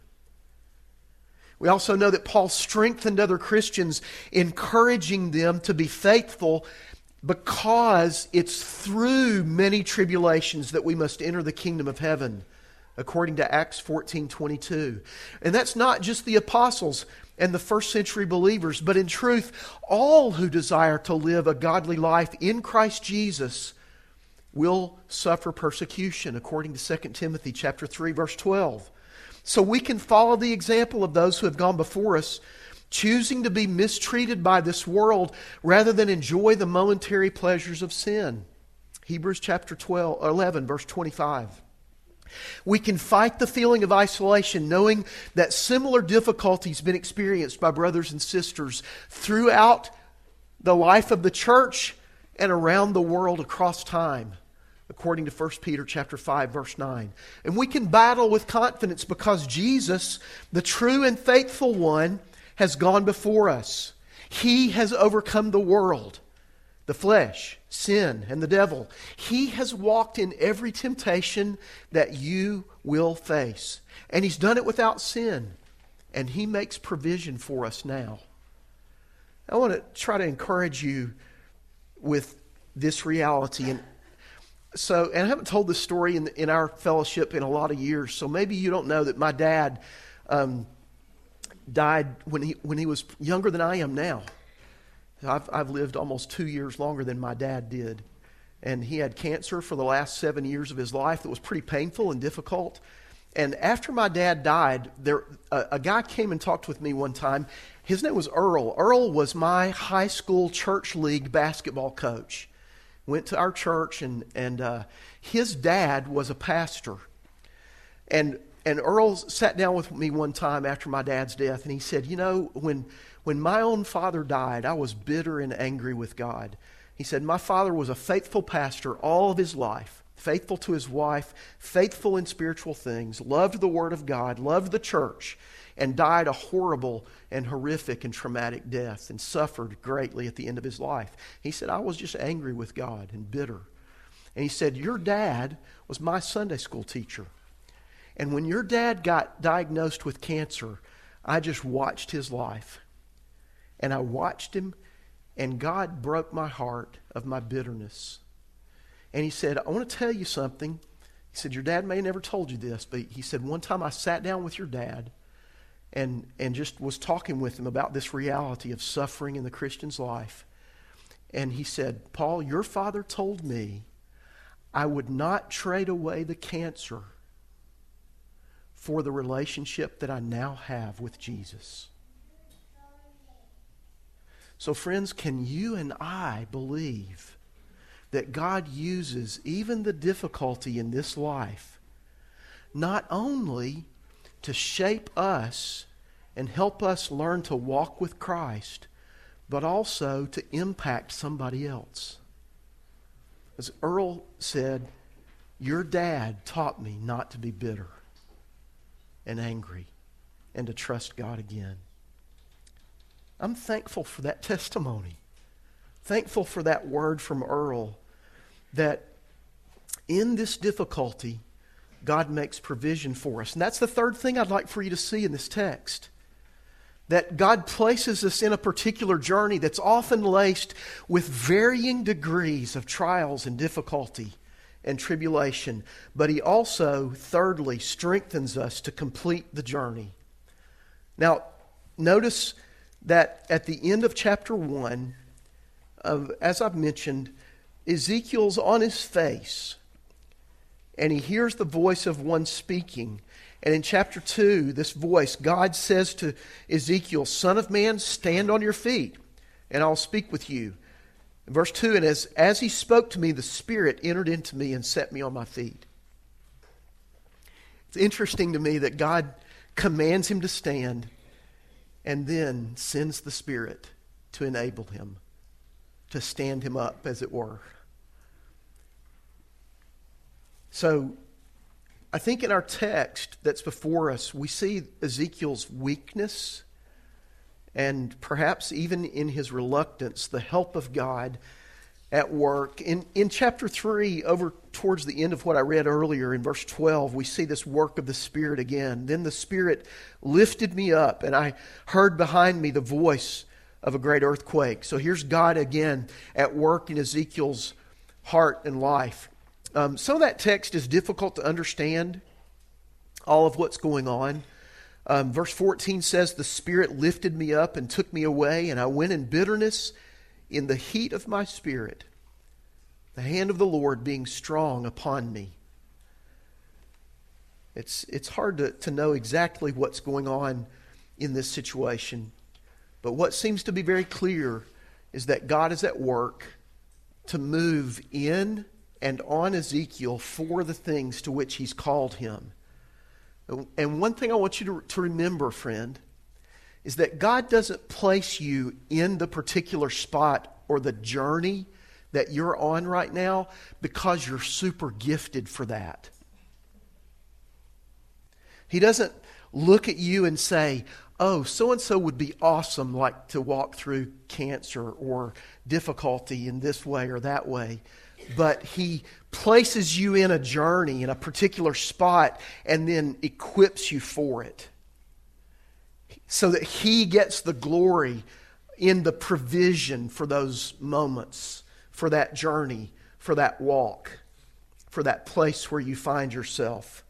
We also know that Paul strengthened other Christians, encouraging them to be faithful, because it's through many tribulations that we must enter the kingdom of heaven, according to Acts 14:22. And that's not just the apostles and the first century believers, but in truth, all who desire to live a godly life in Christ Jesus will suffer persecution, according to 2 Timothy chapter 3, verse 12. So we can follow the example of those who have gone before us, choosing to be mistreated by this world rather than enjoy the momentary pleasures of sin. Hebrews chapter 11, verse 25. We can fight the feeling of isolation, knowing that similar difficulties have been experienced by brothers and sisters throughout the life of the church and around the world across time, according to 1 Peter chapter 5, verse 9. And we can battle with confidence because Jesus, the true and faithful one, has gone before us. He has overcome the world, the flesh, sin, and the devil. He has walked in every temptation that you will face. And He's done it without sin. And He makes provision for us now. I want to try to encourage you with this reality. And I haven't told this story in our fellowship in a lot of years, so maybe you don't know that my dad died when he was younger than I am now. I've lived almost 2 years longer than my dad did. And he had cancer for the last 7 years of his life that was pretty painful and difficult. And after my dad died, a guy came and talked with me one time. His name was Earl. Earl was my high school church league basketball coach. Went to our church, and his dad was a pastor. And Earl sat down with me one time after my dad's death, and he said, you know, when my own father died, I was bitter and angry with God. He said, my father was a faithful pastor all of his life, faithful to his wife, faithful in spiritual things, loved the Word of God, loved the church, and died a horrible and horrific and traumatic death and suffered greatly at the end of his life. He said, I was just angry with God and bitter. And he said, your dad was my Sunday school teacher. And when your dad got diagnosed with cancer, I just watched his life. And I watched him, and God broke my heart of my bitterness. And he said, I want to tell you something. He said, your dad may have never told you this, but he said, one time I sat down with your dad and just was talking with him about this reality of suffering in the Christian's life. And he said, Paul, your father told me I would not trade away the cancer for the relationship that I now have with Jesus. So friends, can you and I believe that God uses even the difficulty in this life not only to shape us and help us learn to walk with Christ, but also to impact somebody else? As Earl said, your dad taught me not to be bitter and angry and to trust God again. I'm thankful for that testimony. Thankful for that word from Earl, that in this difficulty, God makes provision for us. And that's the third thing I'd like for you to see in this text. That God places us in a particular journey that's often laced with varying degrees of trials and difficulty and tribulation. But He also, thirdly, strengthens us to complete the journey. Now, notice that at the end of chapter 1, as I've mentioned, Ezekiel's on his face, and he hears the voice of one speaking. And in chapter 2, this voice, God says to Ezekiel, Son of man, stand on your feet, and I'll speak with you. In verse 2, and as he spoke to me, the Spirit entered into me and set me on my feet. It's interesting to me that God commands him to stand and then sends the Spirit to enable him, to stand him up, as it were. So, I think in our text that's before us, we see Ezekiel's weakness and perhaps even in his reluctance, the help of God at work. In chapter 3, over towards the end of what I read earlier in verse 12, we see this work of the Spirit again. Then the Spirit lifted me up, and I heard behind me the voice of a great earthquake. So here's God again at work in Ezekiel's heart and life. Some of that text is difficult to understand, all of what's going on. Verse 14 says, the Spirit lifted me up and took me away, and I went in bitterness in the heat of my spirit, the hand of the Lord being strong upon me. It's hard to know exactly what's going on in this situation, but what seems to be very clear is that God is at work to move in and on Ezekiel for the things to which He's called him. And one thing I want you to remember, friend, is that God doesn't place you in the particular spot or the journey that you're on right now because you're super gifted for that. He doesn't look at you and say, oh, so-and-so would be awesome, like to walk through cancer or difficulty in this way or that way. But He places you in a journey, in a particular spot, and then equips you for it, so that He gets the glory in the provision for those moments, for that journey, for that walk, for that place where you find yourself.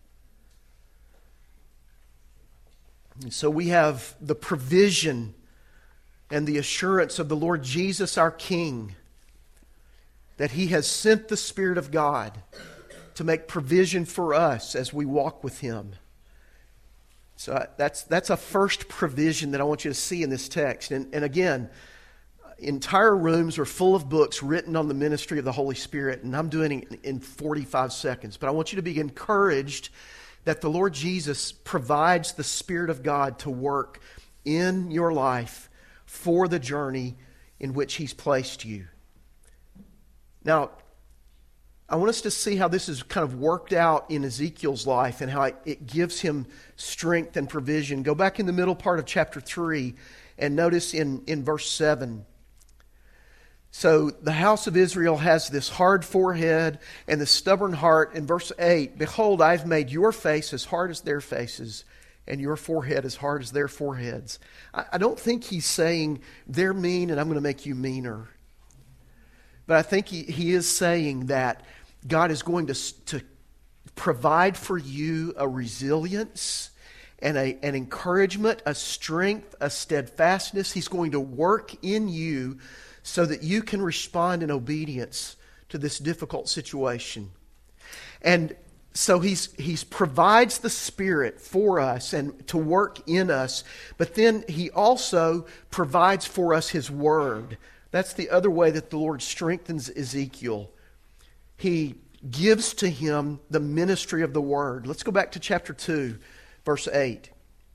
And so we have the provision and the assurance of the Lord Jesus, our King, that He has sent the Spirit of God to make provision for us as we walk with Him. So that's a first provision that I want you to see in this text. And again, entire rooms are full of books written on the ministry of the Holy Spirit, and I'm doing it in 45 seconds. But I want you to be encouraged that the Lord Jesus provides the Spirit of God to work in your life for the journey in which He's placed you. Now, I want us to see how this is kind of worked out in Ezekiel's life and how it gives him strength and provision. Go back in the middle part of chapter 3 and notice in verse 7. So the house of Israel has this hard forehead and the stubborn heart. In verse 8, behold, I've made your face as hard as their faces and your forehead as hard as their foreheads. I don't think he's saying they're mean and I'm going to make you meaner. But I think he is saying that God is going to provide for you a resilience and an encouragement, a strength, a steadfastness. He's going to work in you so that you can respond in obedience to this difficult situation. And so He's provides the Spirit for us and to work in us, but then He also provides for us His Word. That's the other way that the Lord strengthens Ezekiel. He gives to him the ministry of the Word. Let's go back to chapter 2, verse 8.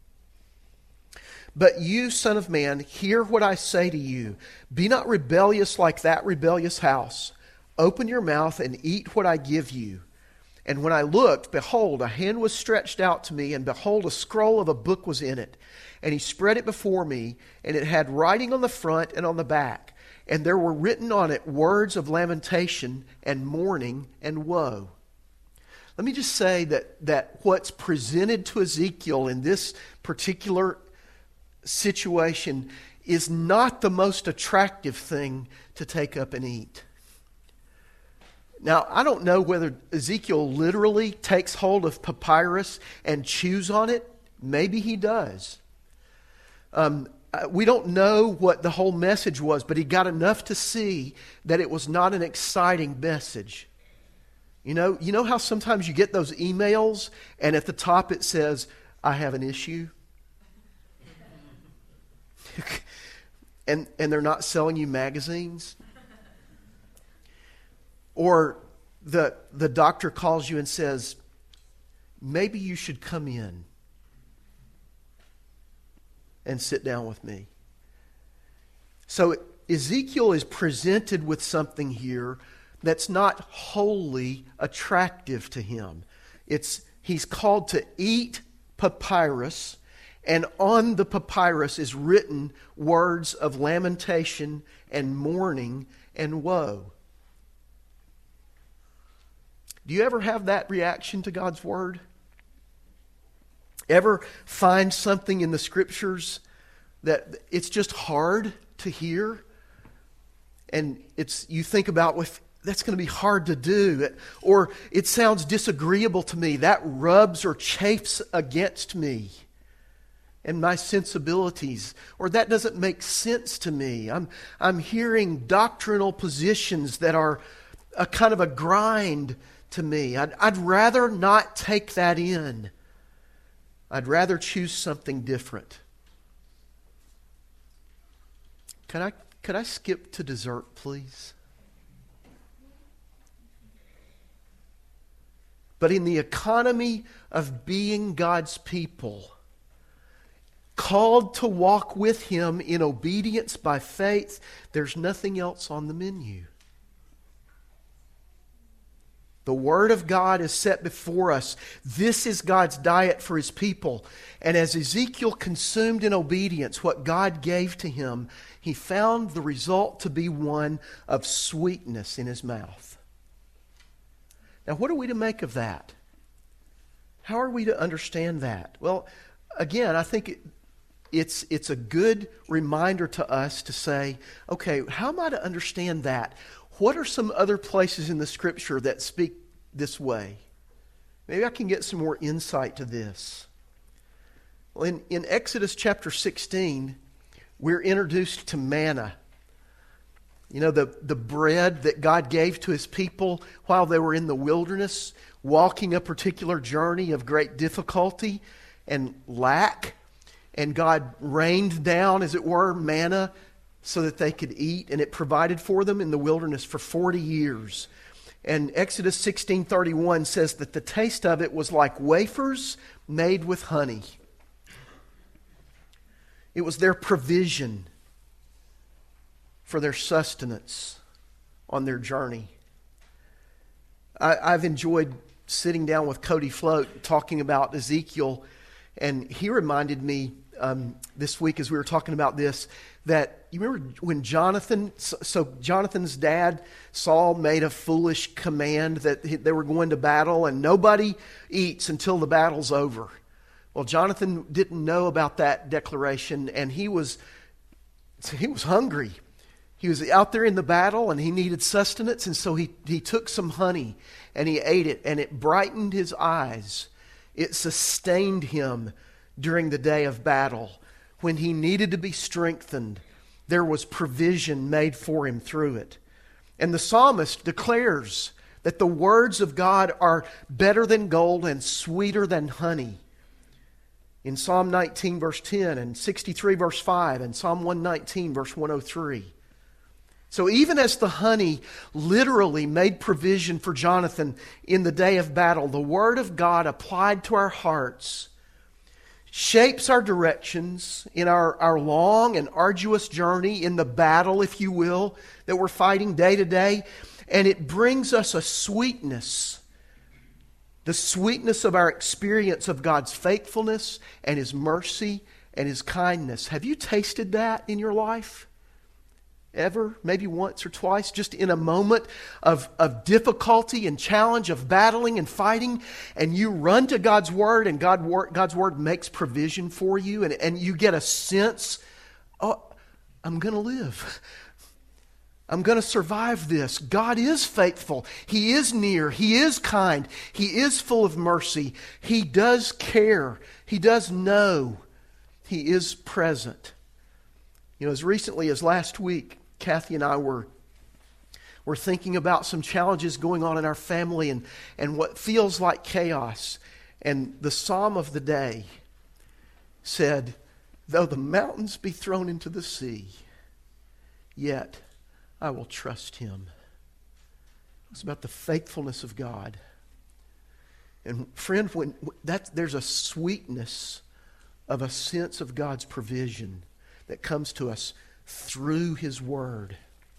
But you, son of man, hear what I say to you. Be not rebellious like that rebellious house. Open your mouth and eat what I give you. And when I looked, behold, a hand was stretched out to me, and behold, a scroll of a book was in it. And he spread it before me, and it had writing on the front and on the back. And there were written on it words of lamentation and mourning and woe. Let me just say that what's presented to Ezekiel in this particular situation is not the most attractive thing to take up and eat. Now, I don't know whether Ezekiel literally takes hold of papyrus and chews on it. Maybe he does. We don't know what the whole message was, but he got enough to see that it was not an exciting message. You know how sometimes you get those emails and at the top it says, I have an issue? and they're not selling you magazines? Or the doctor calls you and says, maybe you should come in and sit down with me. So Ezekiel is presented with something here that's not wholly attractive to him. He's called to eat papyrus, and on the papyrus is written words of lamentation and mourning and woe. Do you ever have that reaction to God's Word? Ever find something in the Scriptures that it's just hard to hear? And you think about, well, that's going to be hard to do. Or it sounds disagreeable to me. That rubs or chafes against me and my sensibilities. Or that doesn't make sense to me. I'm hearing doctrinal positions that are a kind of a grind to me. I'd rather not take that in. I'd rather choose something different. Could I skip to dessert, please? But in the economy of being God's people, called to walk with Him in obedience by faith, there's nothing else on the menu. The Word of God is set before us. This is God's diet for His people. And as Ezekiel consumed in obedience what God gave to him, he found the result to be one of sweetness in his mouth. Now, what are we to make of that? How are we to understand that? Well, again, I think it's a good reminder to us to say, okay, how am I to understand that? What are some other places in the Scripture that speak this way? Maybe I can get some more insight to this. Well, in Exodus chapter 16, we're introduced to manna. You know, the bread that God gave to His people while they were in the wilderness, walking a particular journey of great difficulty and lack. And God rained down, as it were, manna so that they could eat, and it provided for them in the wilderness for 40 years. And Exodus 16:31 says that the taste of it was like wafers made with honey. It was their provision for their sustenance on their journey. I've enjoyed sitting down with Cody Float talking about Ezekiel, and he reminded me this week as we were talking about this, that you remember when Jonathan's dad, Saul, made a foolish command that they were going to battle and nobody eats until the battle's over. Well, Jonathan didn't know about that declaration, and he was hungry. He was out there in the battle and he needed sustenance, and so he took some honey and he ate it, and it brightened his eyes. It sustained him during the day of battle. When he needed to be strengthened, there was provision made for him through it. And the psalmist declares that the words of God are better than gold and sweeter than honey. In Psalm 19 verse 10 and 63 verse 5 and Psalm 119 verse 103. So even as the honey literally made provision for Jonathan in the day of battle, the Word of God applied to our hearts shapes our directions in our long and arduous journey in the battle, if you will, that we're fighting day to day. And it brings us a sweetness, the sweetness of our experience of God's faithfulness and His mercy and His kindness. Have you tasted that in your life? Ever? Maybe once or twice, just in a moment of difficulty and challenge, of battling and fighting, and you run to God's Word, and God's Word makes provision for you, and you get a sense, oh, I'm going to live. I'm going to survive this. God is faithful. He is near. He is kind. He is full of mercy. He does care. He does know. He is present. You know, as recently as last week, Kathy and I were thinking about some challenges going on in our family and what feels like chaos. And the psalm of the day said, though the mountains be thrown into the sea, yet I will trust Him. It's about the faithfulness of God. And friend, there's a sweetness of a sense of God's provision that comes to us through His Word.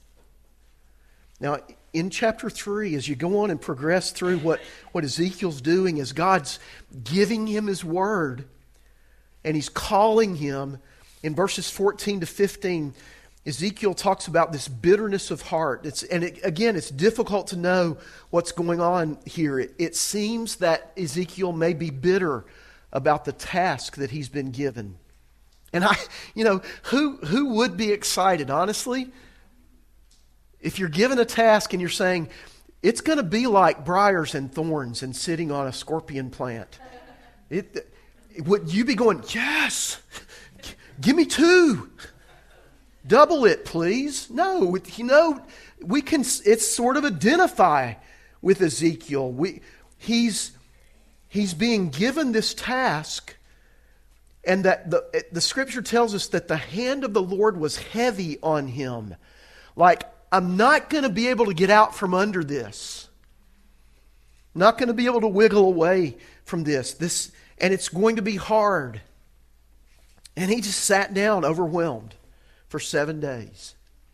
Now, in chapter 3, as you go on and progress through what Ezekiel's doing, as God's giving him His Word, and He's calling him, in verses 14 to 15, Ezekiel talks about this bitterness of heart. It's difficult to know what's going on here. It seems that Ezekiel may be bitter about the task that he's been given. And who would be excited, honestly, if you're given a task and you're saying, it's going to be like briars and thorns and sitting on a scorpion plant? Would you be going, yes, give me 2. Double it, please. No, we can. It's sort of identify with Ezekiel. He's being given this task, and that the Scripture tells us that the hand of the Lord was heavy on him. Like, I'm not going to be able to get out from under this. Not going to be able to wiggle away from this, and it's going to be hard. And he just sat down, overwhelmed, for 7 days.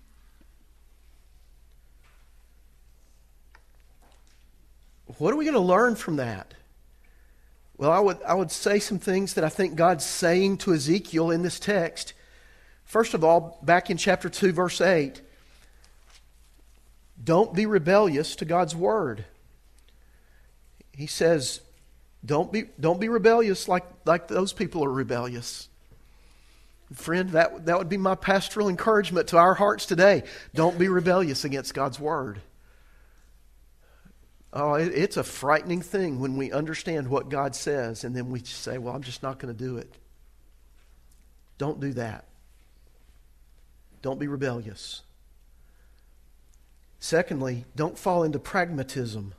What are we going to learn from that? Well, I would say some things that I think God's saying to Ezekiel in this text. First of all, back in chapter 2, verse 8, don't be rebellious to God's Word. He says, don't be rebellious like those people are rebellious. Friend, that would be my pastoral encouragement to our hearts today. Don't be rebellious against God's Word. Oh, it's a frightening thing when we understand what God says and then we say, well, I'm just not going to do it. Don't do that. Don't be rebellious. Secondly, don't fall into pragmatism.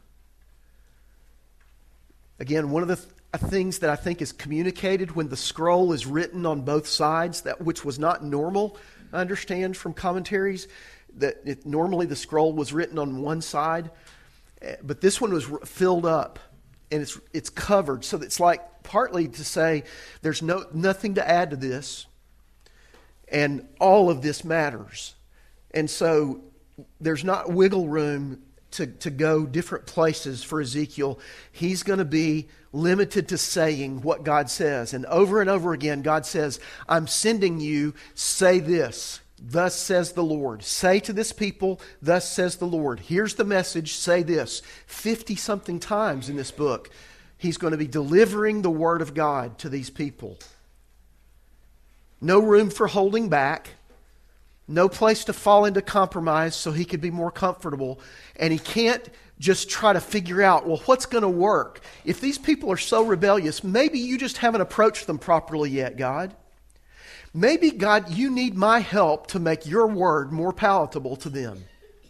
Again, one of the things that I think is communicated when the scroll is written on both sides, which was not normal, I understand from commentaries, that normally the scroll was written on one side, but this one was filled up and it's covered. So it's like partly to say there's nothing to add to this, and all of this matters. And so there's not wiggle room to go different places for Ezekiel. He's going to be limited to saying what God says. And over again, God says, I'm sending you, say this. Thus says the Lord. Say to this people, thus says the Lord. Here's the message, say this. 50-something times in this book, He's going to be delivering the Word of God to these people. No room for holding back. no place to fall into compromise so he could be more comfortable. And he can't just try to figure out, well, what's going to work? If these people are so rebellious, maybe you just haven't approached them properly yet, God. Maybe, God, you need my help to make your word more palatable to them.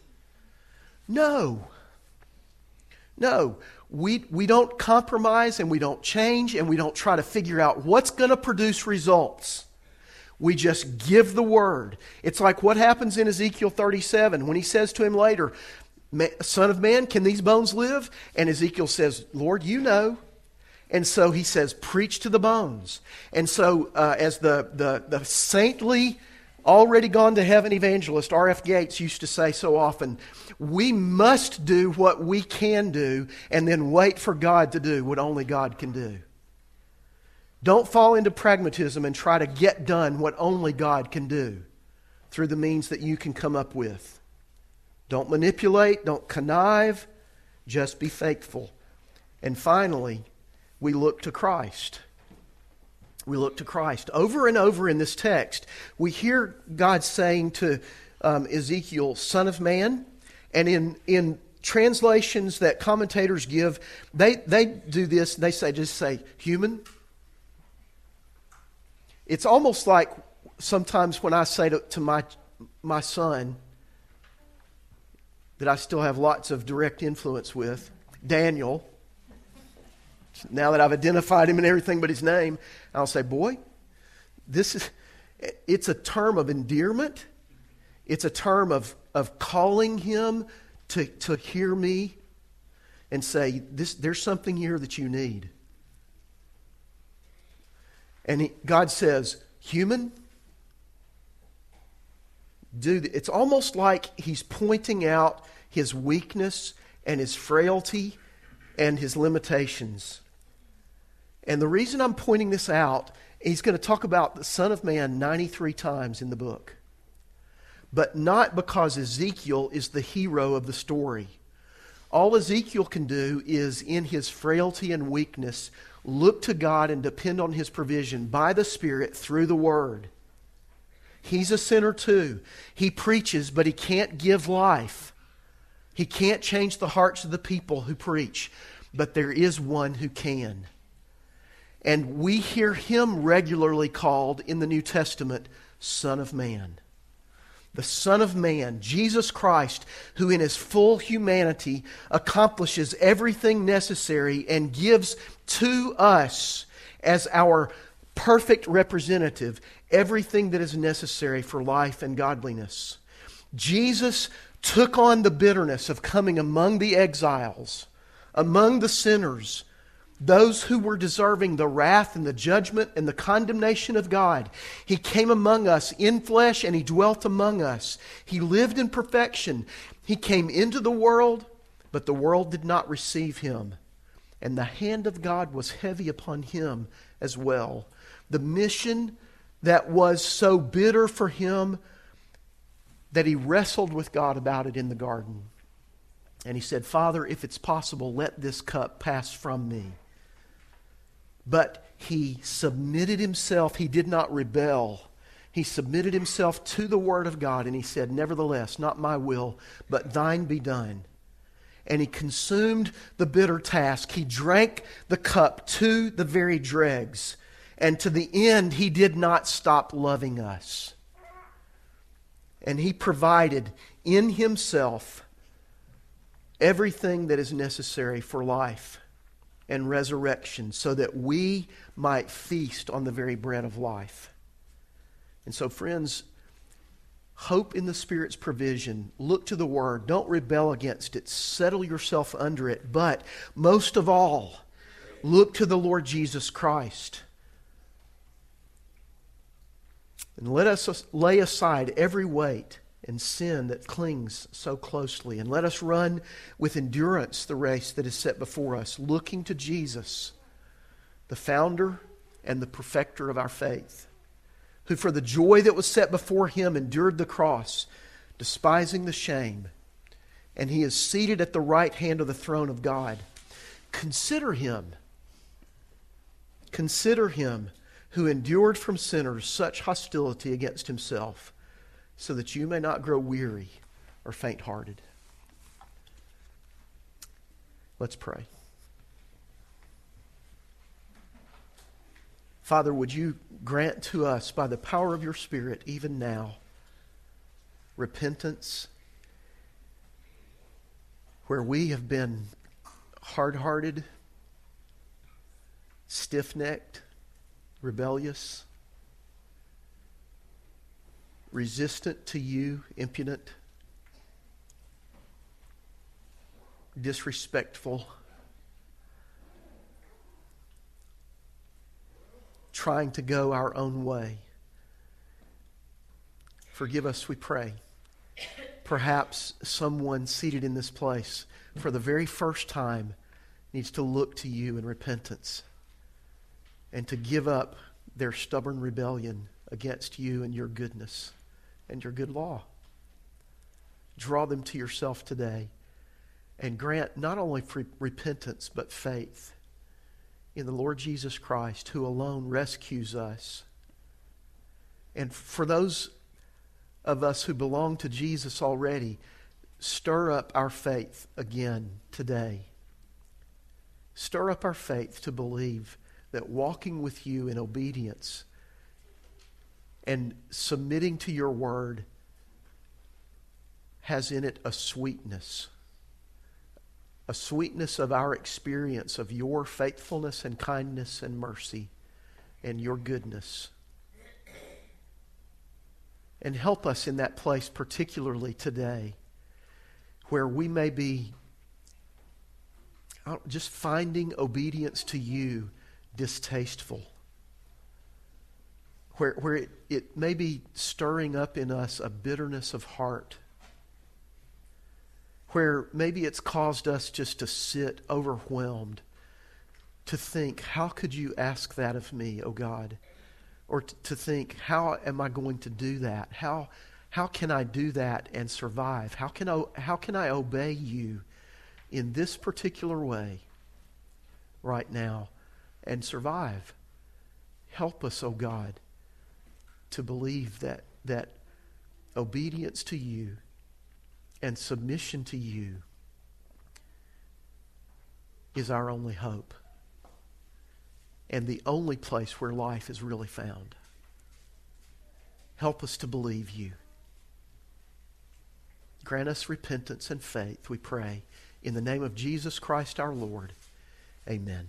No. We don't compromise, and we don't change, and we don't try to figure out what's going to produce results. We just give the word. It's like what happens in Ezekiel 37 when he says to him later, Son of man, can these bones live? And Ezekiel says, Lord, you know. And so he says, preach to the bones. And so as the saintly, already gone to heaven evangelist R.F. Gates used to say so often, we must do what we can do and then wait for God to do what only God can do. Don't fall into pragmatism and try to get done what only God can do through the means that you can come up with. Don't manipulate, don't connive, just be faithful. And finally, we look to Christ. We look to Christ. Over and over in this text, we hear God saying to Ezekiel, Son of man. And in translations that commentators give, they do this, they just say, human. It's almost like sometimes when I say to my son, that I still have lots of direct influence with, Daniel, now that I've identified him and everything but his name, I'll say, boy, it's a term of endearment. It's a term of calling him to hear me and say, there's something here that you need. And God says, human, it's almost like he's pointing out his weakness and his frailty and his limitations. And the reason I'm pointing this out, he's going to talk about the Son of Man 93 times in the book. But not because Ezekiel is the hero of the story. All Ezekiel can do is, in his frailty and weakness, look to God and depend on His provision by the Spirit through the Word. He's a sinner too. He preaches, but he can't give life. He can't change the hearts of the people who preach. But there is one who can. And we hear Him regularly called in the New Testament, Son of Man. The Son of Man, Jesus Christ, who in His full humanity accomplishes everything necessary and gives to us as our perfect representative everything that is necessary for life and godliness. Jesus took on the bitterness of coming among the exiles, among the sinners, those who were deserving the wrath and the judgment and the condemnation of God. He came among us in flesh and He dwelt among us. He lived in perfection. He came into the world, but the world did not receive Him. And the hand of God was heavy upon Him as well. The mission that was so bitter for Him that He wrestled with God about it in the garden. And He said, Father, if it's possible, let this cup pass from me. But He submitted Himself. He did not rebel. He submitted Himself to the Word of God. And He said, nevertheless, not my will, but thine be done. And He consumed the bitter task. He drank the cup to the very dregs. And to the end, He did not stop loving us. And He provided in Himself everything that is necessary for life and resurrection so that we might feast on the very bread of life. And so, friends, hope in the Spirit's provision. Look to the Word. Don't rebel against it. Settle yourself under it. But most of all, look to the Lord Jesus Christ. And let us lay aside every weight and sin that clings so closely. And let us run with endurance the race that is set before us, looking to Jesus, the founder and the perfecter of our faith, who for the joy that was set before Him endured the cross, despising the shame. And He is seated at the right hand of the throne of God. Consider Him. Consider Him who endured from sinners such hostility against Himself, so that you may not grow weary or faint-hearted. Let's pray. Father, would you grant to us by the power of your Spirit even now repentance where we have been hard-hearted, stiff-necked, rebellious, resistant to you, impudent, disrespectful, trying to go our own way. Forgive us, we pray. Perhaps someone seated in this place for the very first time needs to look to you in repentance and to give up their stubborn rebellion against you and your goodness and your good law. Draw them to yourself today and grant not only repentance but faith in the Lord Jesus Christ, who alone rescues us. And for those of us who belong to Jesus already, stir up our faith again today. Stir up our faith to believe that walking with you in obedience and submitting to your word has in it a sweetness of our experience of your faithfulness and kindness and mercy and your goodness. And help us in that place, particularly today, where we may be just finding obedience to you distasteful. Where it may be stirring up in us a bitterness of heart. Where maybe it's caused us just to sit overwhelmed, to think, how could you ask that of me, O God? Or to think, how am I going to do that? How can I do that and survive? How can I obey you in this particular way right now and survive? Help us, O God, to believe that obedience to you and submission to you is our only hope and the only place where life is really found. Help us to believe you. Grant us repentance and faith, we pray, in the name of Jesus Christ our Lord. Amen.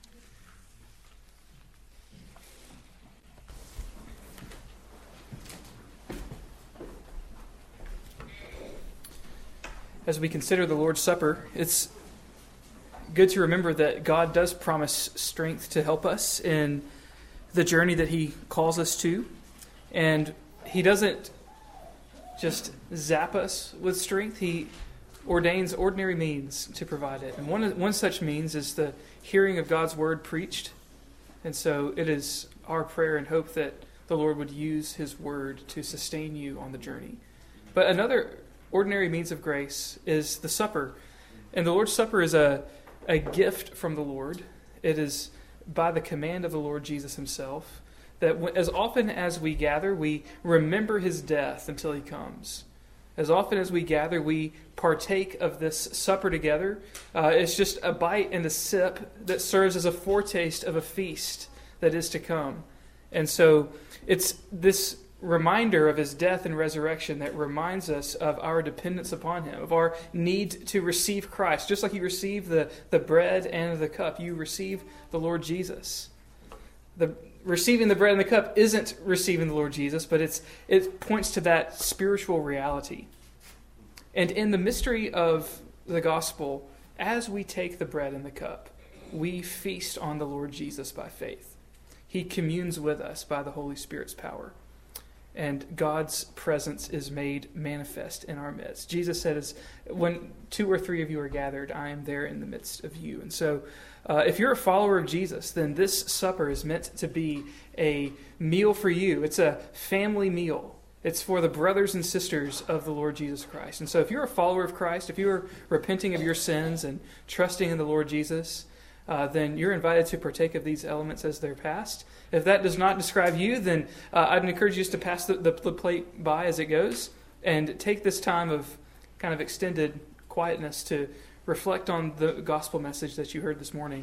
As we consider the Lord's Supper, it's good to remember that God does promise strength to help us in the journey that He calls us to. And He doesn't just zap us with strength. He ordains ordinary means to provide it. And one such means is the hearing of God's Word preached. And so it is our prayer and hope that the Lord would use His Word to sustain you on the journey. But another ordinary means of grace is the supper. And the Lord's Supper is a gift from the Lord. It is by the command of the Lord Jesus Himself that as often as we gather, we remember His death until He comes. As often as we gather, we partake of this supper together. It's just a bite and a sip that serves as a foretaste of a feast that is to come. And so it's this reminder of His death and resurrection that reminds us of our dependence upon Him, of our need to receive Christ. Just like you receive the bread and the cup, you receive the Lord Jesus. Receiving the bread and the cup isn't receiving the Lord Jesus, but it points to that spiritual reality. And in the mystery of the gospel, as we take the bread and the cup, we feast on the Lord Jesus by faith. He communes with us by the Holy Spirit's power. And God's presence is made manifest in our midst. Jesus said, when 2 or 3 of you are gathered, I am there in the midst of you. And so if you're a follower of Jesus, then this supper is meant to be a meal for you. It's a family meal. It's for the brothers and sisters of the Lord Jesus Christ. And so if you're a follower of Christ, if you're repenting of your sins and trusting in the Lord Jesus, then you're invited to partake of these elements as they're passed. If that does not describe you, then I'd encourage you just to pass the plate by as it goes and take this time of kind of extended quietness to reflect on the gospel message that you heard this morning.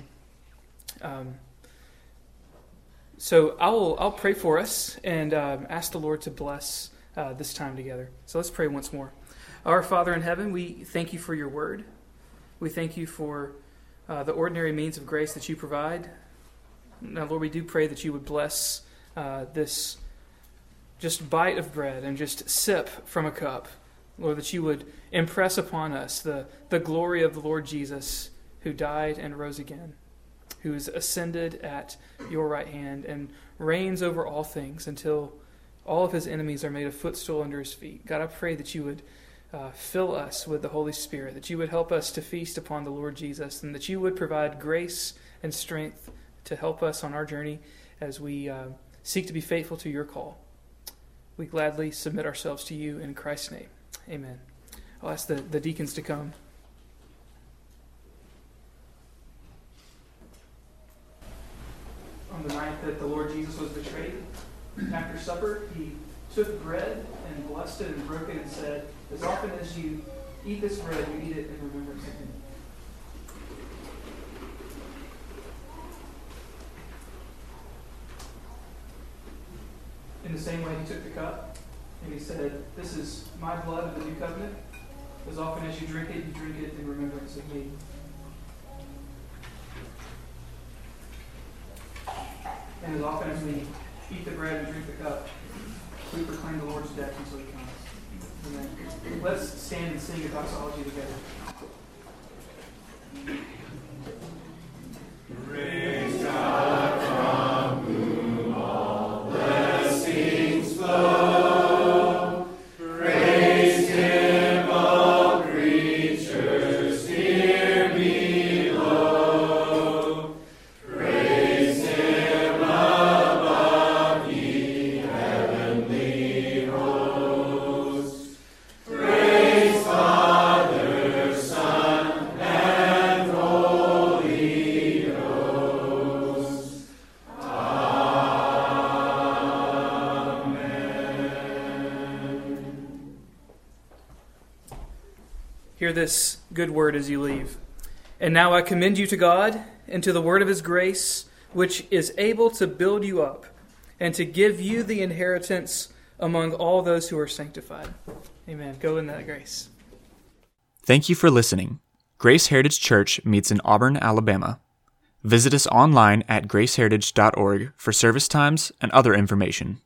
So I'll pray for us and ask the Lord to bless this time together. So let's pray once more. Our Father in heaven, we thank you for your word. We thank you for the ordinary means of grace that you provide. Now, Lord, we do pray that you would bless this just bite of bread and just sip from a cup. Lord, that you would impress upon us the glory of the Lord Jesus, who died and rose again, who is ascended at your right hand and reigns over all things until all of his enemies are made a footstool under his feet. God, I pray that you would fill us with the Holy Spirit, that you would help us to feast upon the Lord Jesus, and that you would provide grace and strength to help us on our journey as we seek to be faithful to your call. We gladly submit ourselves to you in Christ's name. Amen. I'll ask the deacons to come. On the night that the Lord Jesus was betrayed, after supper, he took bread and blessed it and broke it and said, "As often as you eat this bread, you eat it in remembrance of me." In the same way, he took the cup and he said, "This is my blood of the new covenant. As often as you drink it in remembrance of me." And as often as we eat the bread and drink the cup, we proclaim the Lord's death until he comes. Amen. Let's stand and sing a doxology together. Praise God from whom all blessings flow. Praise him, all creatures near below. Praise him above, ye heavenly hosts. Praise Father, Son, and Holy Ghost. Amen. Hear this good word as you leave. "And now I commend you to God and to the word of his grace, which is able to build you up and to give you the inheritance among all those who are sanctified." Amen. Go in that grace. Thank you for listening. Grace Heritage Church meets in Auburn, Alabama. Visit us online at graceheritage.org for service times and other information.